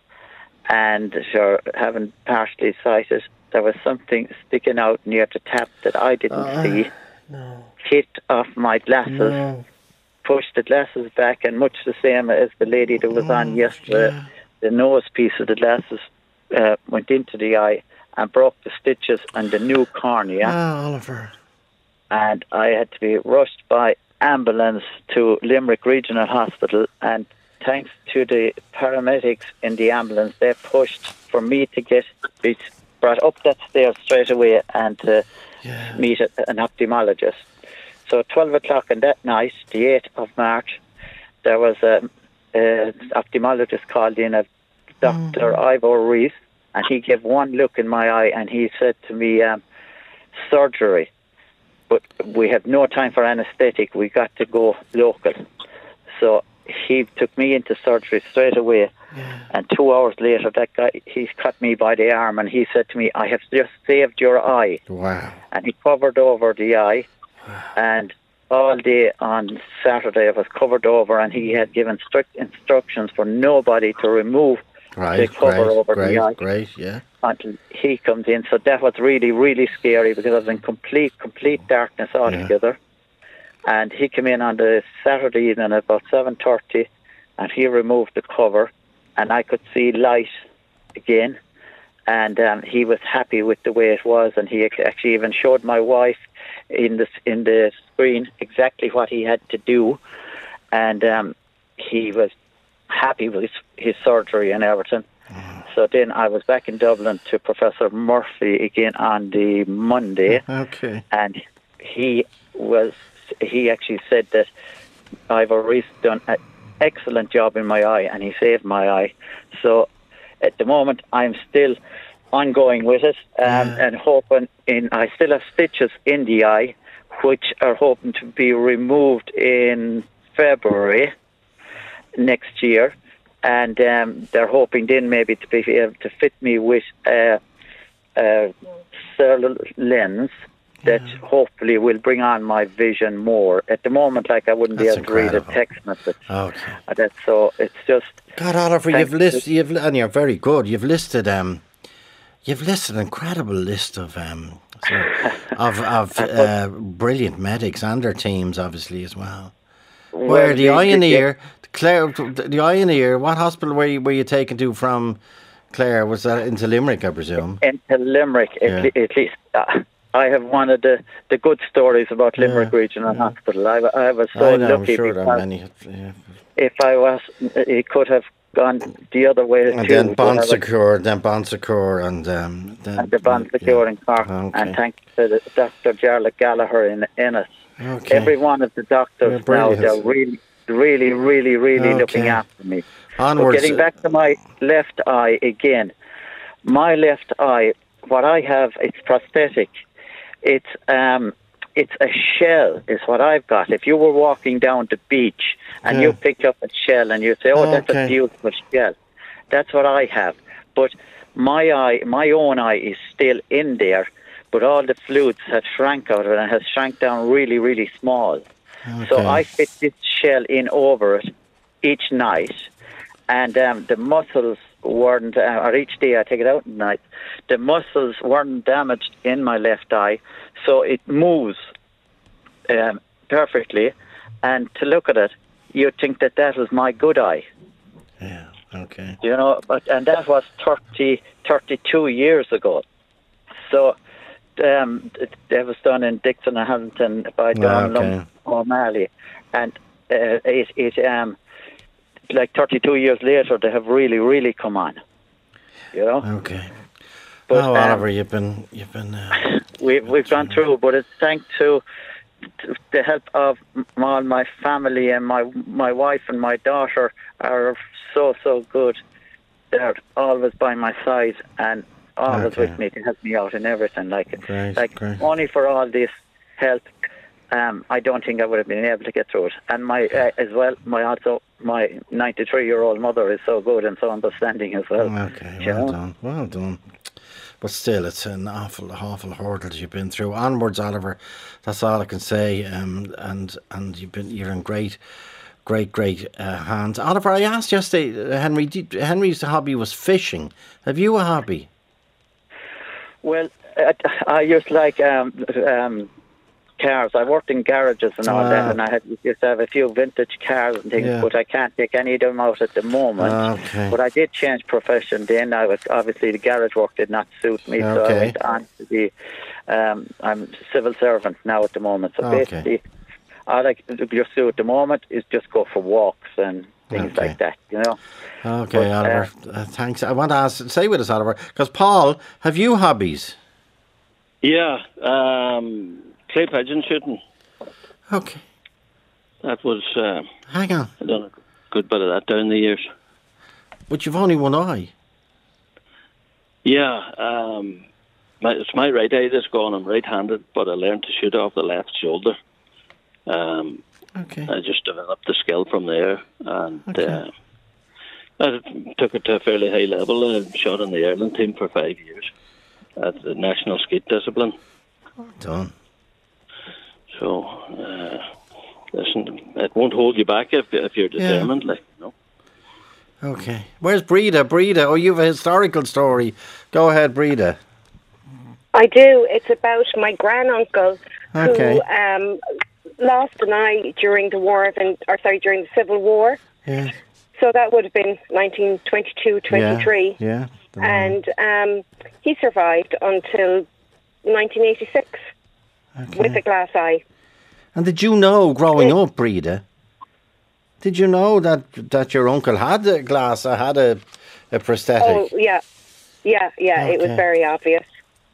and having partially sighted, there was something sticking out near the tap that I didn't see. Hit off my glasses, pushed the glasses back, and much the same as the lady that was on yesterday, the nose piece of the glasses went into the eye and broke the stitches and the new cornea. Oliver. And I had to be rushed by ambulance to Limerick Regional Hospital, and thanks to the paramedics in the ambulance, they pushed for me to be brought up that stairs straight away and to meet an ophthalmologist. So at 12 o'clock on that night, the 8th of March, there was an ophthalmologist called in, Dr. Ivor Rees, and he gave one look in my eye and he said to me, surgery, but we have no time for anaesthetic, we got to go local. So he took me into surgery straight away, and 2 hours later, that guy, he cut me by the arm and he said to me, I have just saved your eye. Wow. And he covered over the eye, and all day on Saturday it was covered over, and he had given strict instructions for nobody to remove the cover over the eye. Great, yeah. Until he comes in. So that was really, really scary, because I was in complete darkness altogether. And he came in on the Saturday evening at about 7:30, and he removed the cover, and I could see light again. And he was happy with the way it was, and he actually even showed my wife in the screen exactly what he had to do, and he was happy with his surgery and everything. So then I was back in Dublin to Professor Murphy again on the Monday. Okay. And he actually said that I've already done an excellent job in my eye, and he saved my eye. So at the moment I'm still ongoing with it, and hoping I still have stitches in the eye, which are hoping to be removed in February next year, and they're hoping then maybe to be able to fit me with a cerebral lens that hopefully will bring on my vision more. At the moment, like, I wouldn't be able to read a text message. Okay. So it's just... God, Oliver, and you're very good. You've listed an incredible list of brilliant medics and their teams, obviously, as well. Where the eye and ear, Clare, the eye and ear, what hospital were you taken to from, Clare? Was that into Limerick, I presume? Into Limerick, at least. I have one of the good stories about Limerick Regional Hospital. I was so lucky. I'm sure there are many. If I was, it could have gone the other way and too. Then Bon Secours, and the Bon Secours in Cork. Okay. And thanks to Dr. Jarlath Gallagher in it. Okay. Every one of the doctors now, they're really looking after me. Onwards. But getting back to my left eye again, my left eye, what I have, it's prosthetic. It's a shell is what I've got. If you were walking down the beach and you picked up a shell and you say, that's a beautiful shell, that's what I have. But my own eye is still in there, but all the fluids have shrank out of it and has shrank down really small. Okay. So I fit this shell in over it each night, and the muscles weren't, or each day I take it out at night, the muscles weren't damaged in my left eye, so it moves perfectly. And to look at it, you'd think that was my good eye. Yeah, okay. You know, and that was 32 years ago. So that was done in Dixon and Hamilton by Donald O'Malley, and it like 32 years later, they have really come on. You know. Okay. But, Oliver, you've been. We've gone through, but it's thanks to the help of all my family, and my wife and my daughter are so good. They're always by my side and always with me to help me out in everything. Great. Only for all this help, I don't think I would have been able to get through it. And my 93-year-old mother is so good and so understanding as well. Okay, well done. But still, it's an awful hurdle you've been through. Onwards, Oliver. That's all I can say. And you're in great hands. Oliver, I asked yesterday, Henry's hobby was fishing. Have you a hobby? Well, I used to like cars. I worked in garages and all that, and I used to have a few vintage cars and things, but I can't take any of them out at the moment. But I did change profession then. Obviously the garage work did not suit me, so I went on to be I'm a civil servant now at the moment. So basically, all I can just do at the moment is just go for walks and things like that, you know. Okay, but, Oliver, thanks. I want to stay with us, Oliver, because Paul, have you hobbies? Yeah, clay pigeon shooting. Okay. That was... hang on. I've done a good bit of that down the years. But you've only one eye. Yeah, it's my right eye that's gone. I'm right-handed, but I learned to shoot off the left shoulder. I just developed the skill from there, and I took it to a fairly high level. I shot in the Ireland team for 5 years at the national skeet discipline. Well done. So, listen, it won't hold you back if you're determined, like, you know. Okay. Where's Breda? Oh, you have a historical story. Go ahead, Breda. I do. It's about my granduncle who lost an eye during the Civil War. Yeah. So that would have been 1922-23. Yeah. And he survived until 1986 with a glass eye. And did you know, growing up, Breda, did you know that your uncle had a prosthetic? Oh, yeah. Okay. It was very obvious.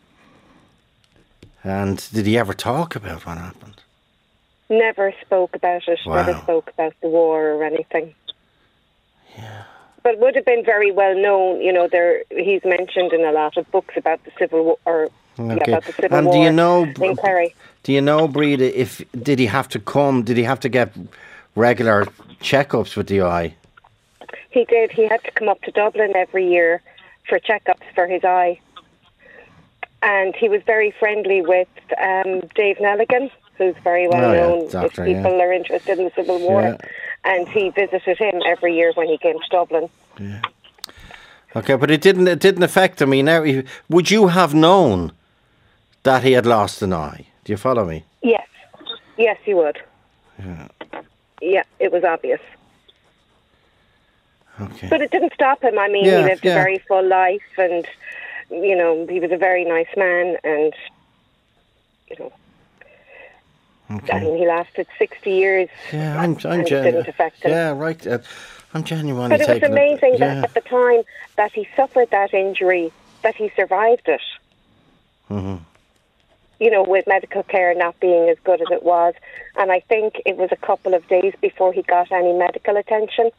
And did he ever talk about what happened? Never spoke about it. Wow. Never spoke about the war or anything. Yeah. but would have been very well known. He's mentioned in a lot of books about the Civil War, about the Civil War. Do you know, in Kerry? Do you know, Breda, did he have to get regular checkups with the eye? He did. He had to come up to Dublin every year for checkups for his eye. And he was very friendly with Dave Nelligan, who's very well known doctor, if people are interested in the Civil War. Yeah. And he visited him every year when he came to Dublin. Yeah. Okay, but it didn't affect him. Would you have known that he had lost an eye? Do you follow me? Yes. Yes, you would. Yeah. Yeah, it was obvious. Okay. But it didn't stop him. I mean, he lived a very full life, and he was a very nice man, and I mean, he lasted 60 years. Yeah, I'm and it didn't affect him. Yeah, right. I'm genuinely. But it was amazing that at the time that he suffered that injury, that he survived it. Mm-hmm. With medical care not being as good as it was, and I think it was a couple of days before he got any medical attention.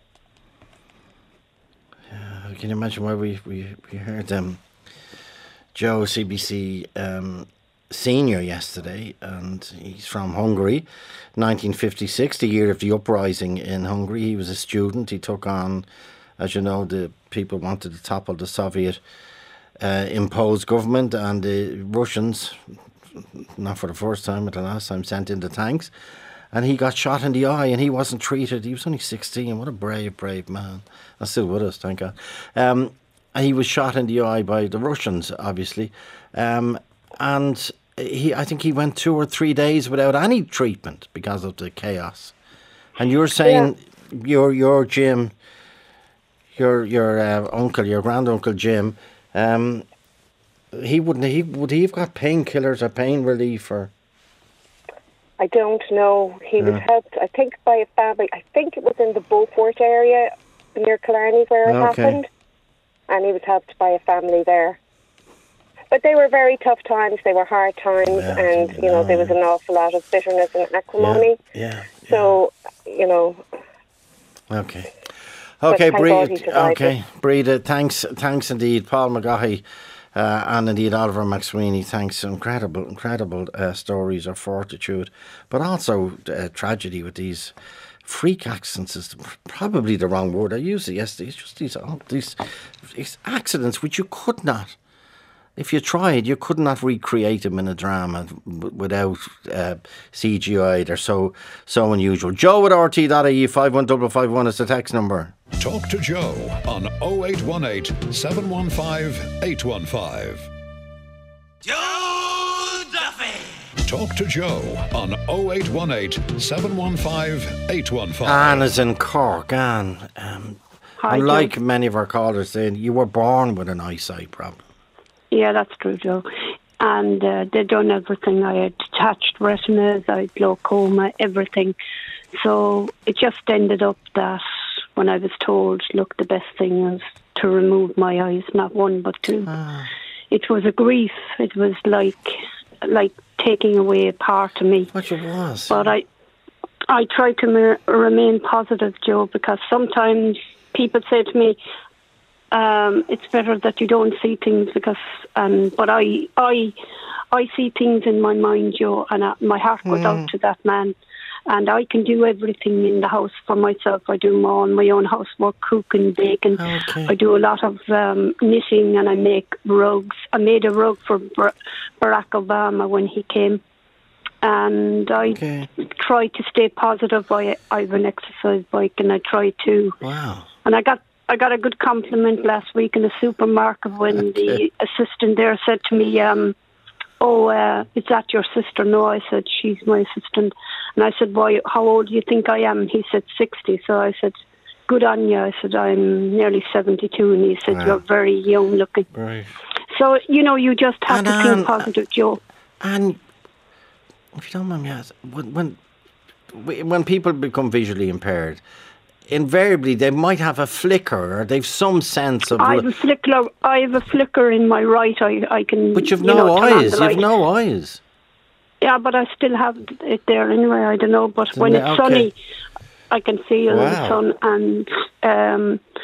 Can you imagine where we heard Joe CBC Senior yesterday, and he's from Hungary, 1956, the year of the uprising in Hungary. He was a student. He took on, as you know, the people wanted to topple the Soviet imposed government, and the Russians, not for the first time but the last time, sent in the tanks. And he got shot in the eye, and he wasn't treated. He was only 16. What a brave man. That's still with us, thank God. And he was shot in the eye by the Russians, obviously. And I think he went 2 or 3 days without any treatment because of the chaos. And you're saying your Jim, your uncle, your granduncle Jim, would he have got painkillers or pain relief or? I don't know. He was helped, I think, by a family. I think it was in the Beaufort area near Killarney where it happened. And he was helped by a family there. But they were very tough times. They were hard times. And, there was an awful lot of bitterness and acrimony. Yeah. So, Okay. Okay, Breda, thanks indeed. Paul McGaughey. And indeed Oliver McSweeney, thanks. Incredible stories of fortitude, but also tragedy with these freak accidents is probably the wrong word. I used it yesterday. It's just these accidents which you could not, if you tried, you could not recreate them in a drama without CGI. They're so unusual. Joe at RT.ie, 51551 is the text number. Talk to Joe on 0818 715 815. Joe Duffy! Talk to Joe on 0818 715 815. Anne is in Cork. Anne, unlike Joe. many of our callers saying, you were born with an eyesight problem. Yeah, that's true, Joe. And they'd done everything. I had detached retinas, I had glaucoma, everything. So it just ended up that when I was told, look, the best thing is to remove my eyes, not one but two. It was a grief. It was like taking away a part of me. Which it was. But I try to remain positive, Joe, because sometimes people say to me, it's better that you don't see things but I see things in my mind, Joe, and my heart goes out to that man. And I can do everything in the house for myself. I do my own housework, cooking, baking. Okay. I do a lot of knitting, and I make rugs. I made a rug for Barack Obama when he came. And I try to stay positive. I have an exercise bike, and I try to. Wow. And I got a good compliment last week in the supermarket when the assistant there said to me, is that your sister? No, I said, she's my assistant. And I said, why, how old do you think I am? He said, 60. So I said, good on you. I said, I'm nearly 72. And he said, you're very young looking. Right. So, you just have to think positive, Joe. And if you don't mind me asking, when people become visually impaired, invariably they might have a flicker, or they've some sense of. I have a flicker in my right eye. I can. But you've no eyes. You've no eyes. Yeah, but I still have it there anyway. I don't know. But when it's sunny, I can feel the sun, and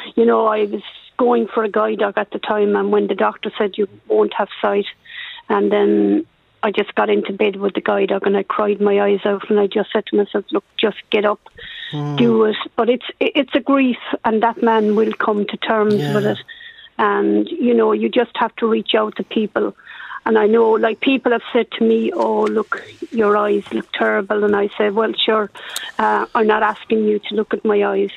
I was going for a guide dog at the time, and when the doctor said you won't have sight, and then I just got into bed with the guide dog and I cried my eyes out, and I just said to myself, look, just get up, do it. But it's a grief, and that man will come to terms with it. And, you just have to reach out to people. And I know, like, people have said to me, oh, look, your eyes look terrible. And I say, well, sure, I'm not asking you to look at my eyes,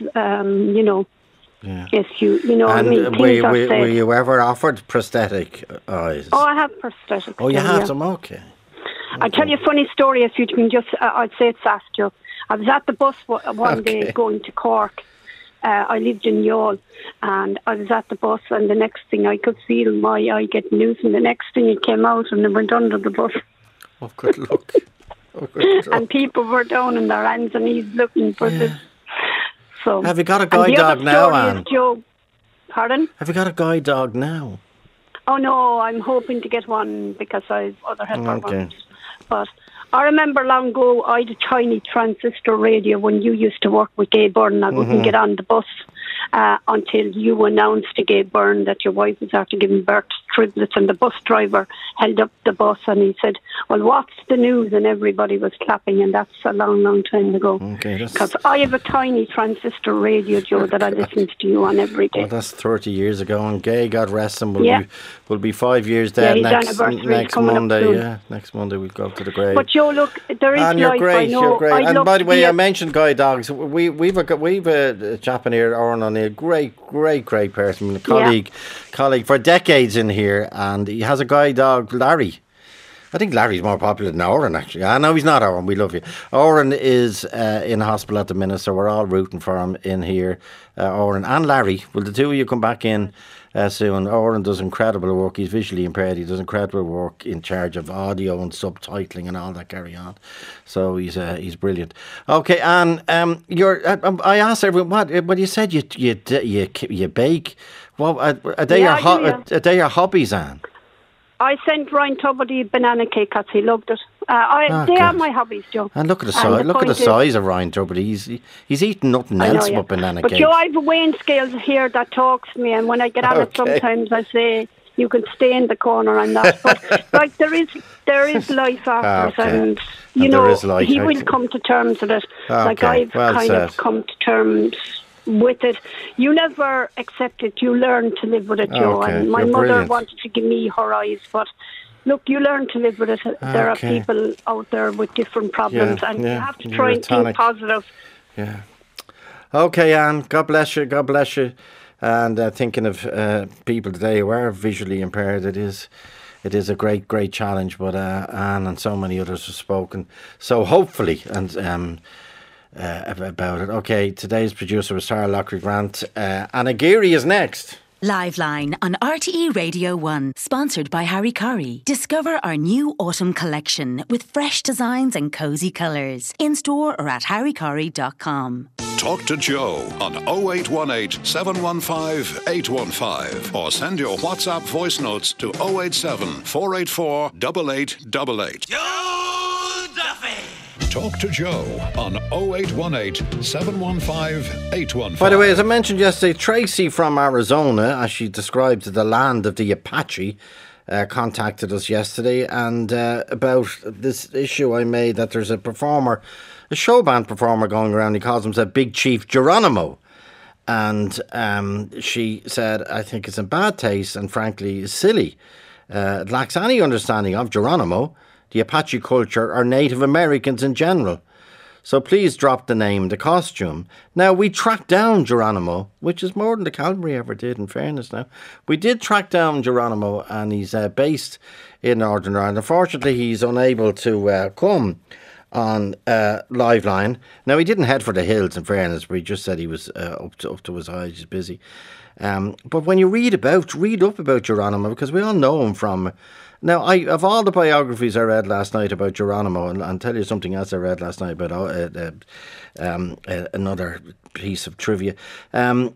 If And were you ever offered prosthetic eyes? Oh, I have prosthetic. Oh, you have them? Okay. I'll tell you a funny story if you can just, I'd say it's fast, Joe. I was at the bus one day going to Cork. I lived in Youghal, and I was at the bus, and the next thing I could feel my eye getting loose, and the next thing it came out and it went under the bus. Oh, good luck. And people were down on their hands and knees looking for this. So, have you got a guide dog now, Anne? Joe, pardon? Have you got a guide dog now? Oh, no, I'm hoping to get one because I have other helper ones. But I remember long ago, I had a tiny transistor radio when you used to work with Gay Byrne. I wouldn't get on the bus until you announced to Gay Byrne that your wife was after giving birth to triplets, and the bus driver held up the bus and he said, well, what's the news? And everybody was clapping, and that's a long, long time ago. Because I have a tiny transistor radio, Joe, that I listen to you on every day. Well, that's 30 years ago, and Gay, God rest him, will be 5 years dead next Monday. Yeah, next Monday we'll go to the grave. But Joe, look, there is and you're life. great, I know. You're great. And by the way, I mentioned guide dogs. We've a chap in here, Oren O'Neill, great person, a colleague for decades in here, and he has a guide dog, Larry. I think Larry's more popular than Oren, actually. No, he's not, Oren. We love you. Oren is in hospital at the minute, so we're all rooting for him in here. Oren and Larry, will the two of you come back in soon? Oren does incredible work. He's visually impaired. He does incredible work in charge of audio and subtitling and all that carry on. So he's brilliant. Okay, and I asked everyone what you said. You bake. Well, are they your hobbies, Anne? I sent Ryan Tubridy banana cake because he loved it. They are my hobbies, Joe. And look at the size. Look at the size of Ryan Tubridy. He's eating nothing else but banana cake. But Joe, I have a weighing scale here that talks to me, and when I get on it, sometimes I say you can stay in the corner and that. But like there is life after it, and he will come to terms with it. Like I've of come to terms with it. You never accept it. You learn to live with it, Joe. And my mother wanted to give me her eyes, but look, you learn to live with it. There are people out there with different problems, and you have to try and think positive. Yeah. Okay, Anne. God bless you. God bless you. And thinking of people today who are visually impaired, it is a great challenge. But Anne and so many others have spoken. So hopefully, and about it. Okay, today's producer was Sarah Lockery Grant. Anna Geary is next. Liveline on RTE Radio 1, sponsored by Harry Curry. Discover our new autumn collection with fresh designs and cosy colours. In store or at harrycurry.com. Talk to Joe on 0818 715 815 or send your WhatsApp voice notes to 087 484 8888. Joe Duffy! Talk to Joe on 0818 715 815. By the way, as I mentioned yesterday, Tracy from Arizona, as she described the land of the Apache, contacted us yesterday and about this issue I made that there's a performer, a show band performer going around. He calls himself Big Chief Geronimo. And she said, I think it's in bad taste and frankly silly. It lacks any understanding of Geronimo, the Apache culture, or Native Americans in general. So please drop the name, the costume. Now, we tracked down Geronimo, which is more than the Calvary ever did, in fairness now. We did track down Geronimo, and he's based in Northern Ireland. Unfortunately, he's unable to come on Liveline. Now, he didn't head for the hills, in fairness, but he just said he was up to his eyes, he's busy. But when you read up about Geronimo, because we all know him from... Now, of all the biographies I read last night about Geronimo, and I'll tell you something else I read last night about another piece of trivia. As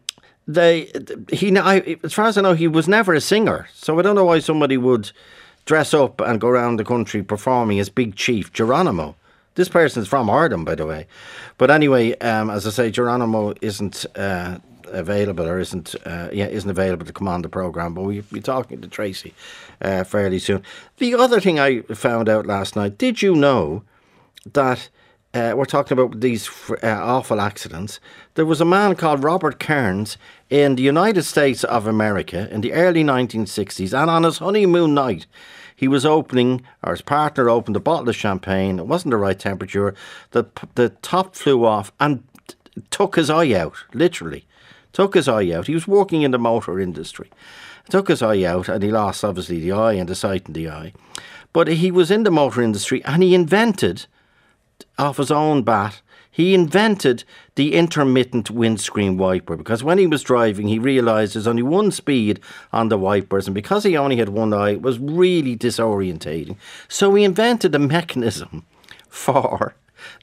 far as I know, he was never a singer, so I don't know why somebody would dress up and go around the country performing as Big Chief Geronimo. This person's from Ireland, by the way. But anyway, as I say, Geronimo isn't available or isn't available to come on the programme, but we'll be talking to Tracy fairly soon. The other thing I found out last night, did you know that we're talking about these awful accidents? There was a man called Robert Cairns in the United States of America in the early 1960s, and on his honeymoon night, he was opening, or his partner opened a bottle of champagne. It wasn't the right temperature. The top flew off and took his eye out, literally. Took his eye out. He was working in the motor industry. Took his eye out, and he lost, obviously, the eye and the sight in the eye. But he was in the motor industry, and he invented, off his own bat, he invented the intermittent windscreen wiper, because when he was driving, he realised there's only one speed on the wipers, and because he only had one eye, it was really disorientating. So he invented a mechanism for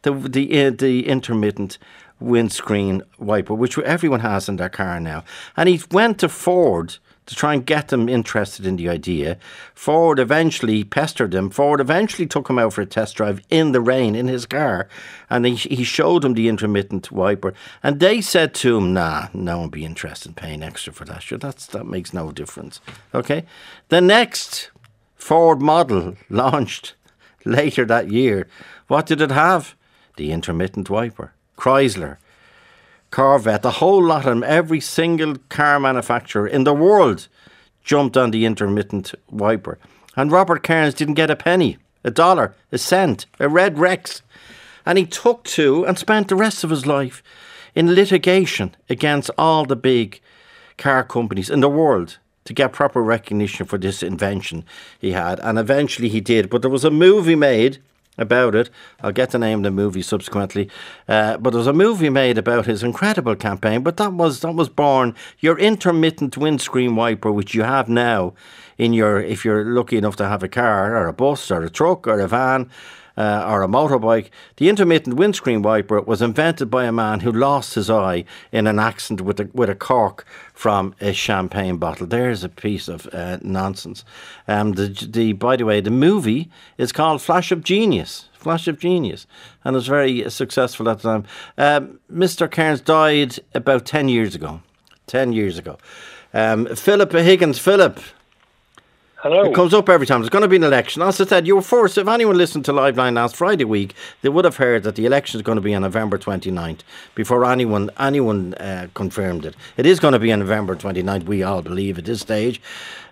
the intermittent windscreen wiper, which everyone has in their car now. And he went to Ford to try and get them interested in the idea. Ford eventually pestered him. Ford eventually took him out for a test drive in the rain in his car, and he showed him the intermittent wiper. And they said to him, "Nah, no one be interested in paying extra for that. Sure, that makes no difference." Okay. The next Ford model launched later that year. What did it have? The intermittent wiper. Chrysler, Corvette, the whole lot of them, every single car manufacturer in the world jumped on the intermittent wiper. And Robert Cairns didn't get a penny, $1, a cent, a red Rex. And he took to and spent the rest of his life in litigation against all the big car companies in the world to get proper recognition for this invention he had. And eventually he did. But there was a movie made about it. I'll get the name of the movie subsequently. But there was a movie made about his incredible campaign. But that was born, your intermittent windscreen wiper, which you have now in your, if you're lucky enough to have a car or a bus or a truck or a van or a motorbike. The intermittent windscreen wiper was invented by a man who lost his eye in an accident with a cork from a champagne bottle. There's a piece of nonsense. By the way, the movie is called Flash of Genius. Flash of Genius. And it was very successful at the time. Mr. Cairns died about 10 years ago. 10 years ago. Philip Higgins. Philip. Hello. It comes up every time. There's going to be an election. As I said, you were forced. If anyone listened to Live Line last Friday week, they would have heard that the election is going to be on November 29th before anyone confirmed it. It is going to be on November 29th, we all believe at this stage.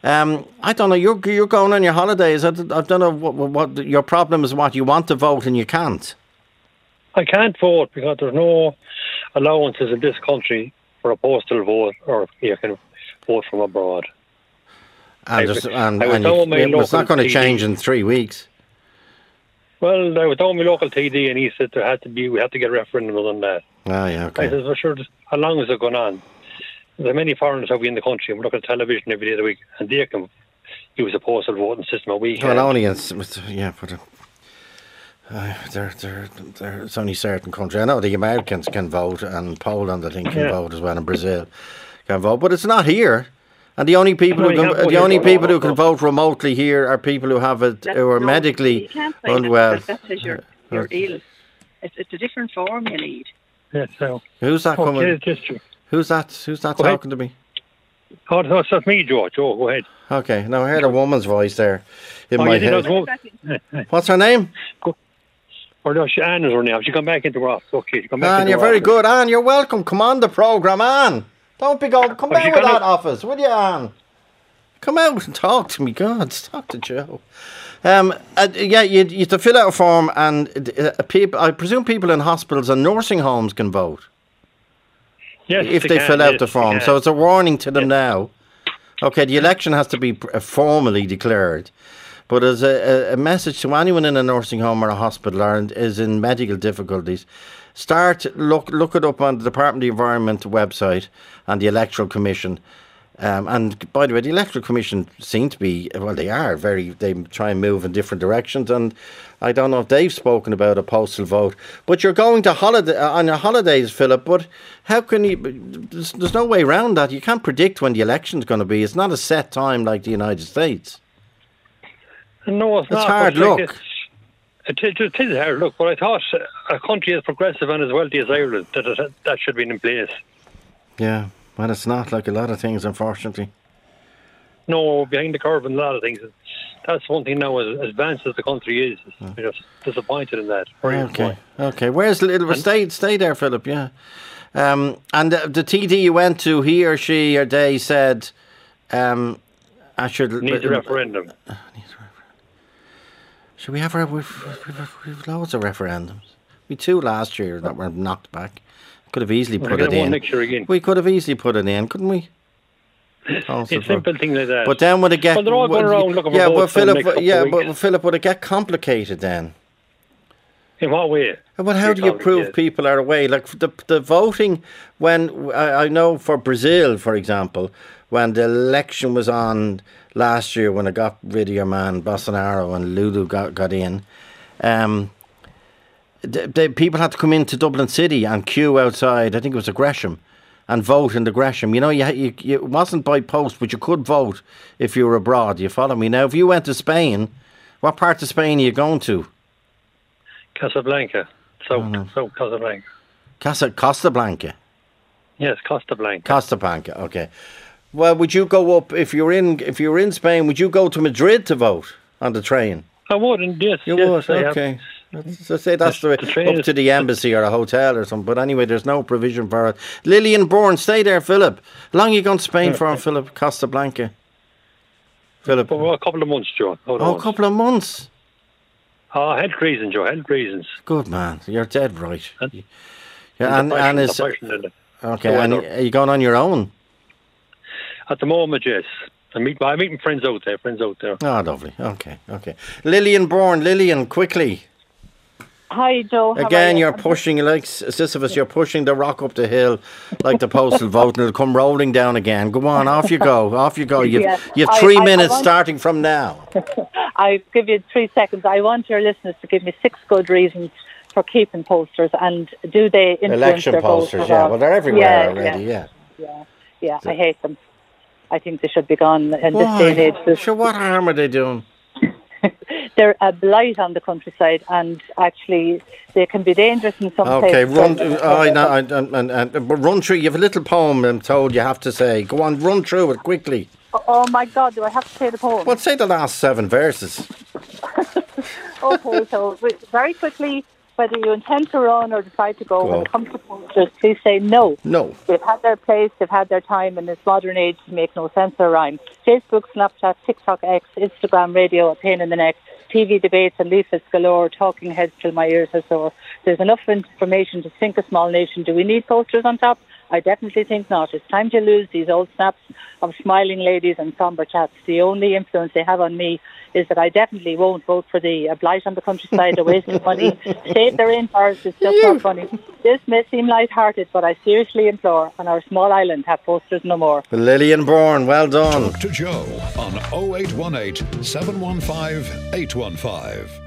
I don't know, you're going on your holidays. I don't know what your problem is, what you want to vote and you can't. I can't vote because there's no allowances in this country for a postal vote, or you can vote from abroad. It's not going to change in 3 weeks. Well, I was down with my local TD, and he said we had to get a referendum on that. Oh, yeah, okay. I said, well, sure, how long is it going on? There are many foreigners have been in the country, and we look at television every day of the week, and they can use a postal voting system a week. Well, only there's only certain countries. I know the Americans can vote, and Poland, I think, can vote as well, and Brazil can vote, but it's not here. And the only people who can vote remotely here are people who who are medically unwell. That says you're ill. It's a different form you need. Yeah, so. Who's that coming? Who's that talking to me? Oh, that's me, Joe. Joe, go ahead. Okay, now I heard a woman's voice there in my head. What's her name? Anne is her name. She come back into her office. Okay, Anne, you're very good. Anne, you're welcome. Come on the programme, Anne. Don't be going. Come down with that office, will you, Anne? Come out and talk to me. God, talk to Joe. You have to fill out a form, and I presume people in hospitals and nursing homes can vote. Yes, if they fill out the form. So it's a warning to them now. Okay, the election has to be formally declared. But as a message to anyone in a nursing home or a hospital or is in medical difficulties, look it up on the Department of the Environment website and the Electoral Commission. And by the way, the Electoral Commission seem to be, well, they try and move in different directions. And I don't know if they've spoken about a postal vote. But you're going to on your holidays, Philip. But how can you? There's no way around that. You can't predict when the election's going to be. It's not a set time like the United States. No, it's not. It's hard luck. It is hard luck. But I thought a country as progressive and as wealthy as Ireland, that should be in place. Yeah. Well, it's not like a lot of things, unfortunately. No, behind the curve and a lot of things. That's one thing now, as advanced as the country is, we're just disappointed in that. Okay. Where's little... Stay there, Philip, yeah. And the TD you went to, he or she or they said... I should... Needs a referendum. Should we have... We've loads of referendums. We 2 last year that were knocked back. Could have easily put it in. One next year again. We could have easily put it in, couldn't we? It's a simple thing like that. But then would it get... Well, they're all going around looking for votes for the next couple of weeks. But Philip, would it get complicated then? In what way? Well, how do you prove people are away? Like the voting, when I know for Brazil, for example, when the election was on last year, when it got rid of your man Bolsonaro and Lulu got in, the people had to come into Dublin City and queue outside. I think it was a Gresham, and vote in the Gresham. You know, it wasn't by post, but you could vote if you were abroad. You follow me? Now, if you went to Spain, what part of Spain are you going to? Casablanca. South Casablanca. Costa Blanca? Yes, Costa Blanca. Costa Blanca, okay. Well, would you go up, if you're in Spain, would you go to Madrid to vote on the train? I would, yes. You would, okay. So say that's up to the embassy or a hotel or something. But anyway, there's no provision for it. Lillian Bourne, stay there, Philip. How long are you going to Spain for, Philip? Costa Blanca? Philip? Well, a couple of months, Joe. A couple of months? Health reasons, Joe, health reasons. Good man, you're dead right. Okay, and are you going on your own? At the moment, yes. I'm meeting friends out there. Oh, lovely. Okay. Lillian Bourne, quickly. Hi, Joe. Again, you're pushing, like Sisyphus, you're pushing the rock up the hill like the postal vote, and it'll come rolling down again. Go on, off you go. You've 3 minutes starting from now. I'll give you 3 seconds. I want your listeners to give me 6 good reasons for keeping posters, and do they influence election their posters? vote? Yeah, well, they're everywhere already. Yeah. I hate them. I think they should be gone in this day and age. Sure, what harm are they doing? They're a blight on the countryside, and actually they can be dangerous in some places. Okay, run through. You have a little poem, I'm told you have to say. Go on, run through it quickly. Oh my God, do I have to say the poem? Well, say the last 7 verses. Okay, so very quickly, whether you intend to run or decide to go, when it comes to posters, please say no. No. They've had their place, they've had their time in this modern age to make no sense or rhyme. Facebook, Snapchat, TikTok, X, Instagram, radio, a pain in the neck, TV debates and leaflets galore, talking heads till my ears are sore. There's enough information to sink a small nation. Do we need posters on top? I definitely think not. It's time to lose these old snaps of smiling ladies and sombre chats. The only influence they have on me is that I definitely won't vote for a blight on the countryside, a waste of money. Save their rainforests, it's just not funny. This may seem light-hearted, but I seriously implore, on our small island, have posters no more. Lillian Bourne, well done. Talk to Joe on 0818 715 815.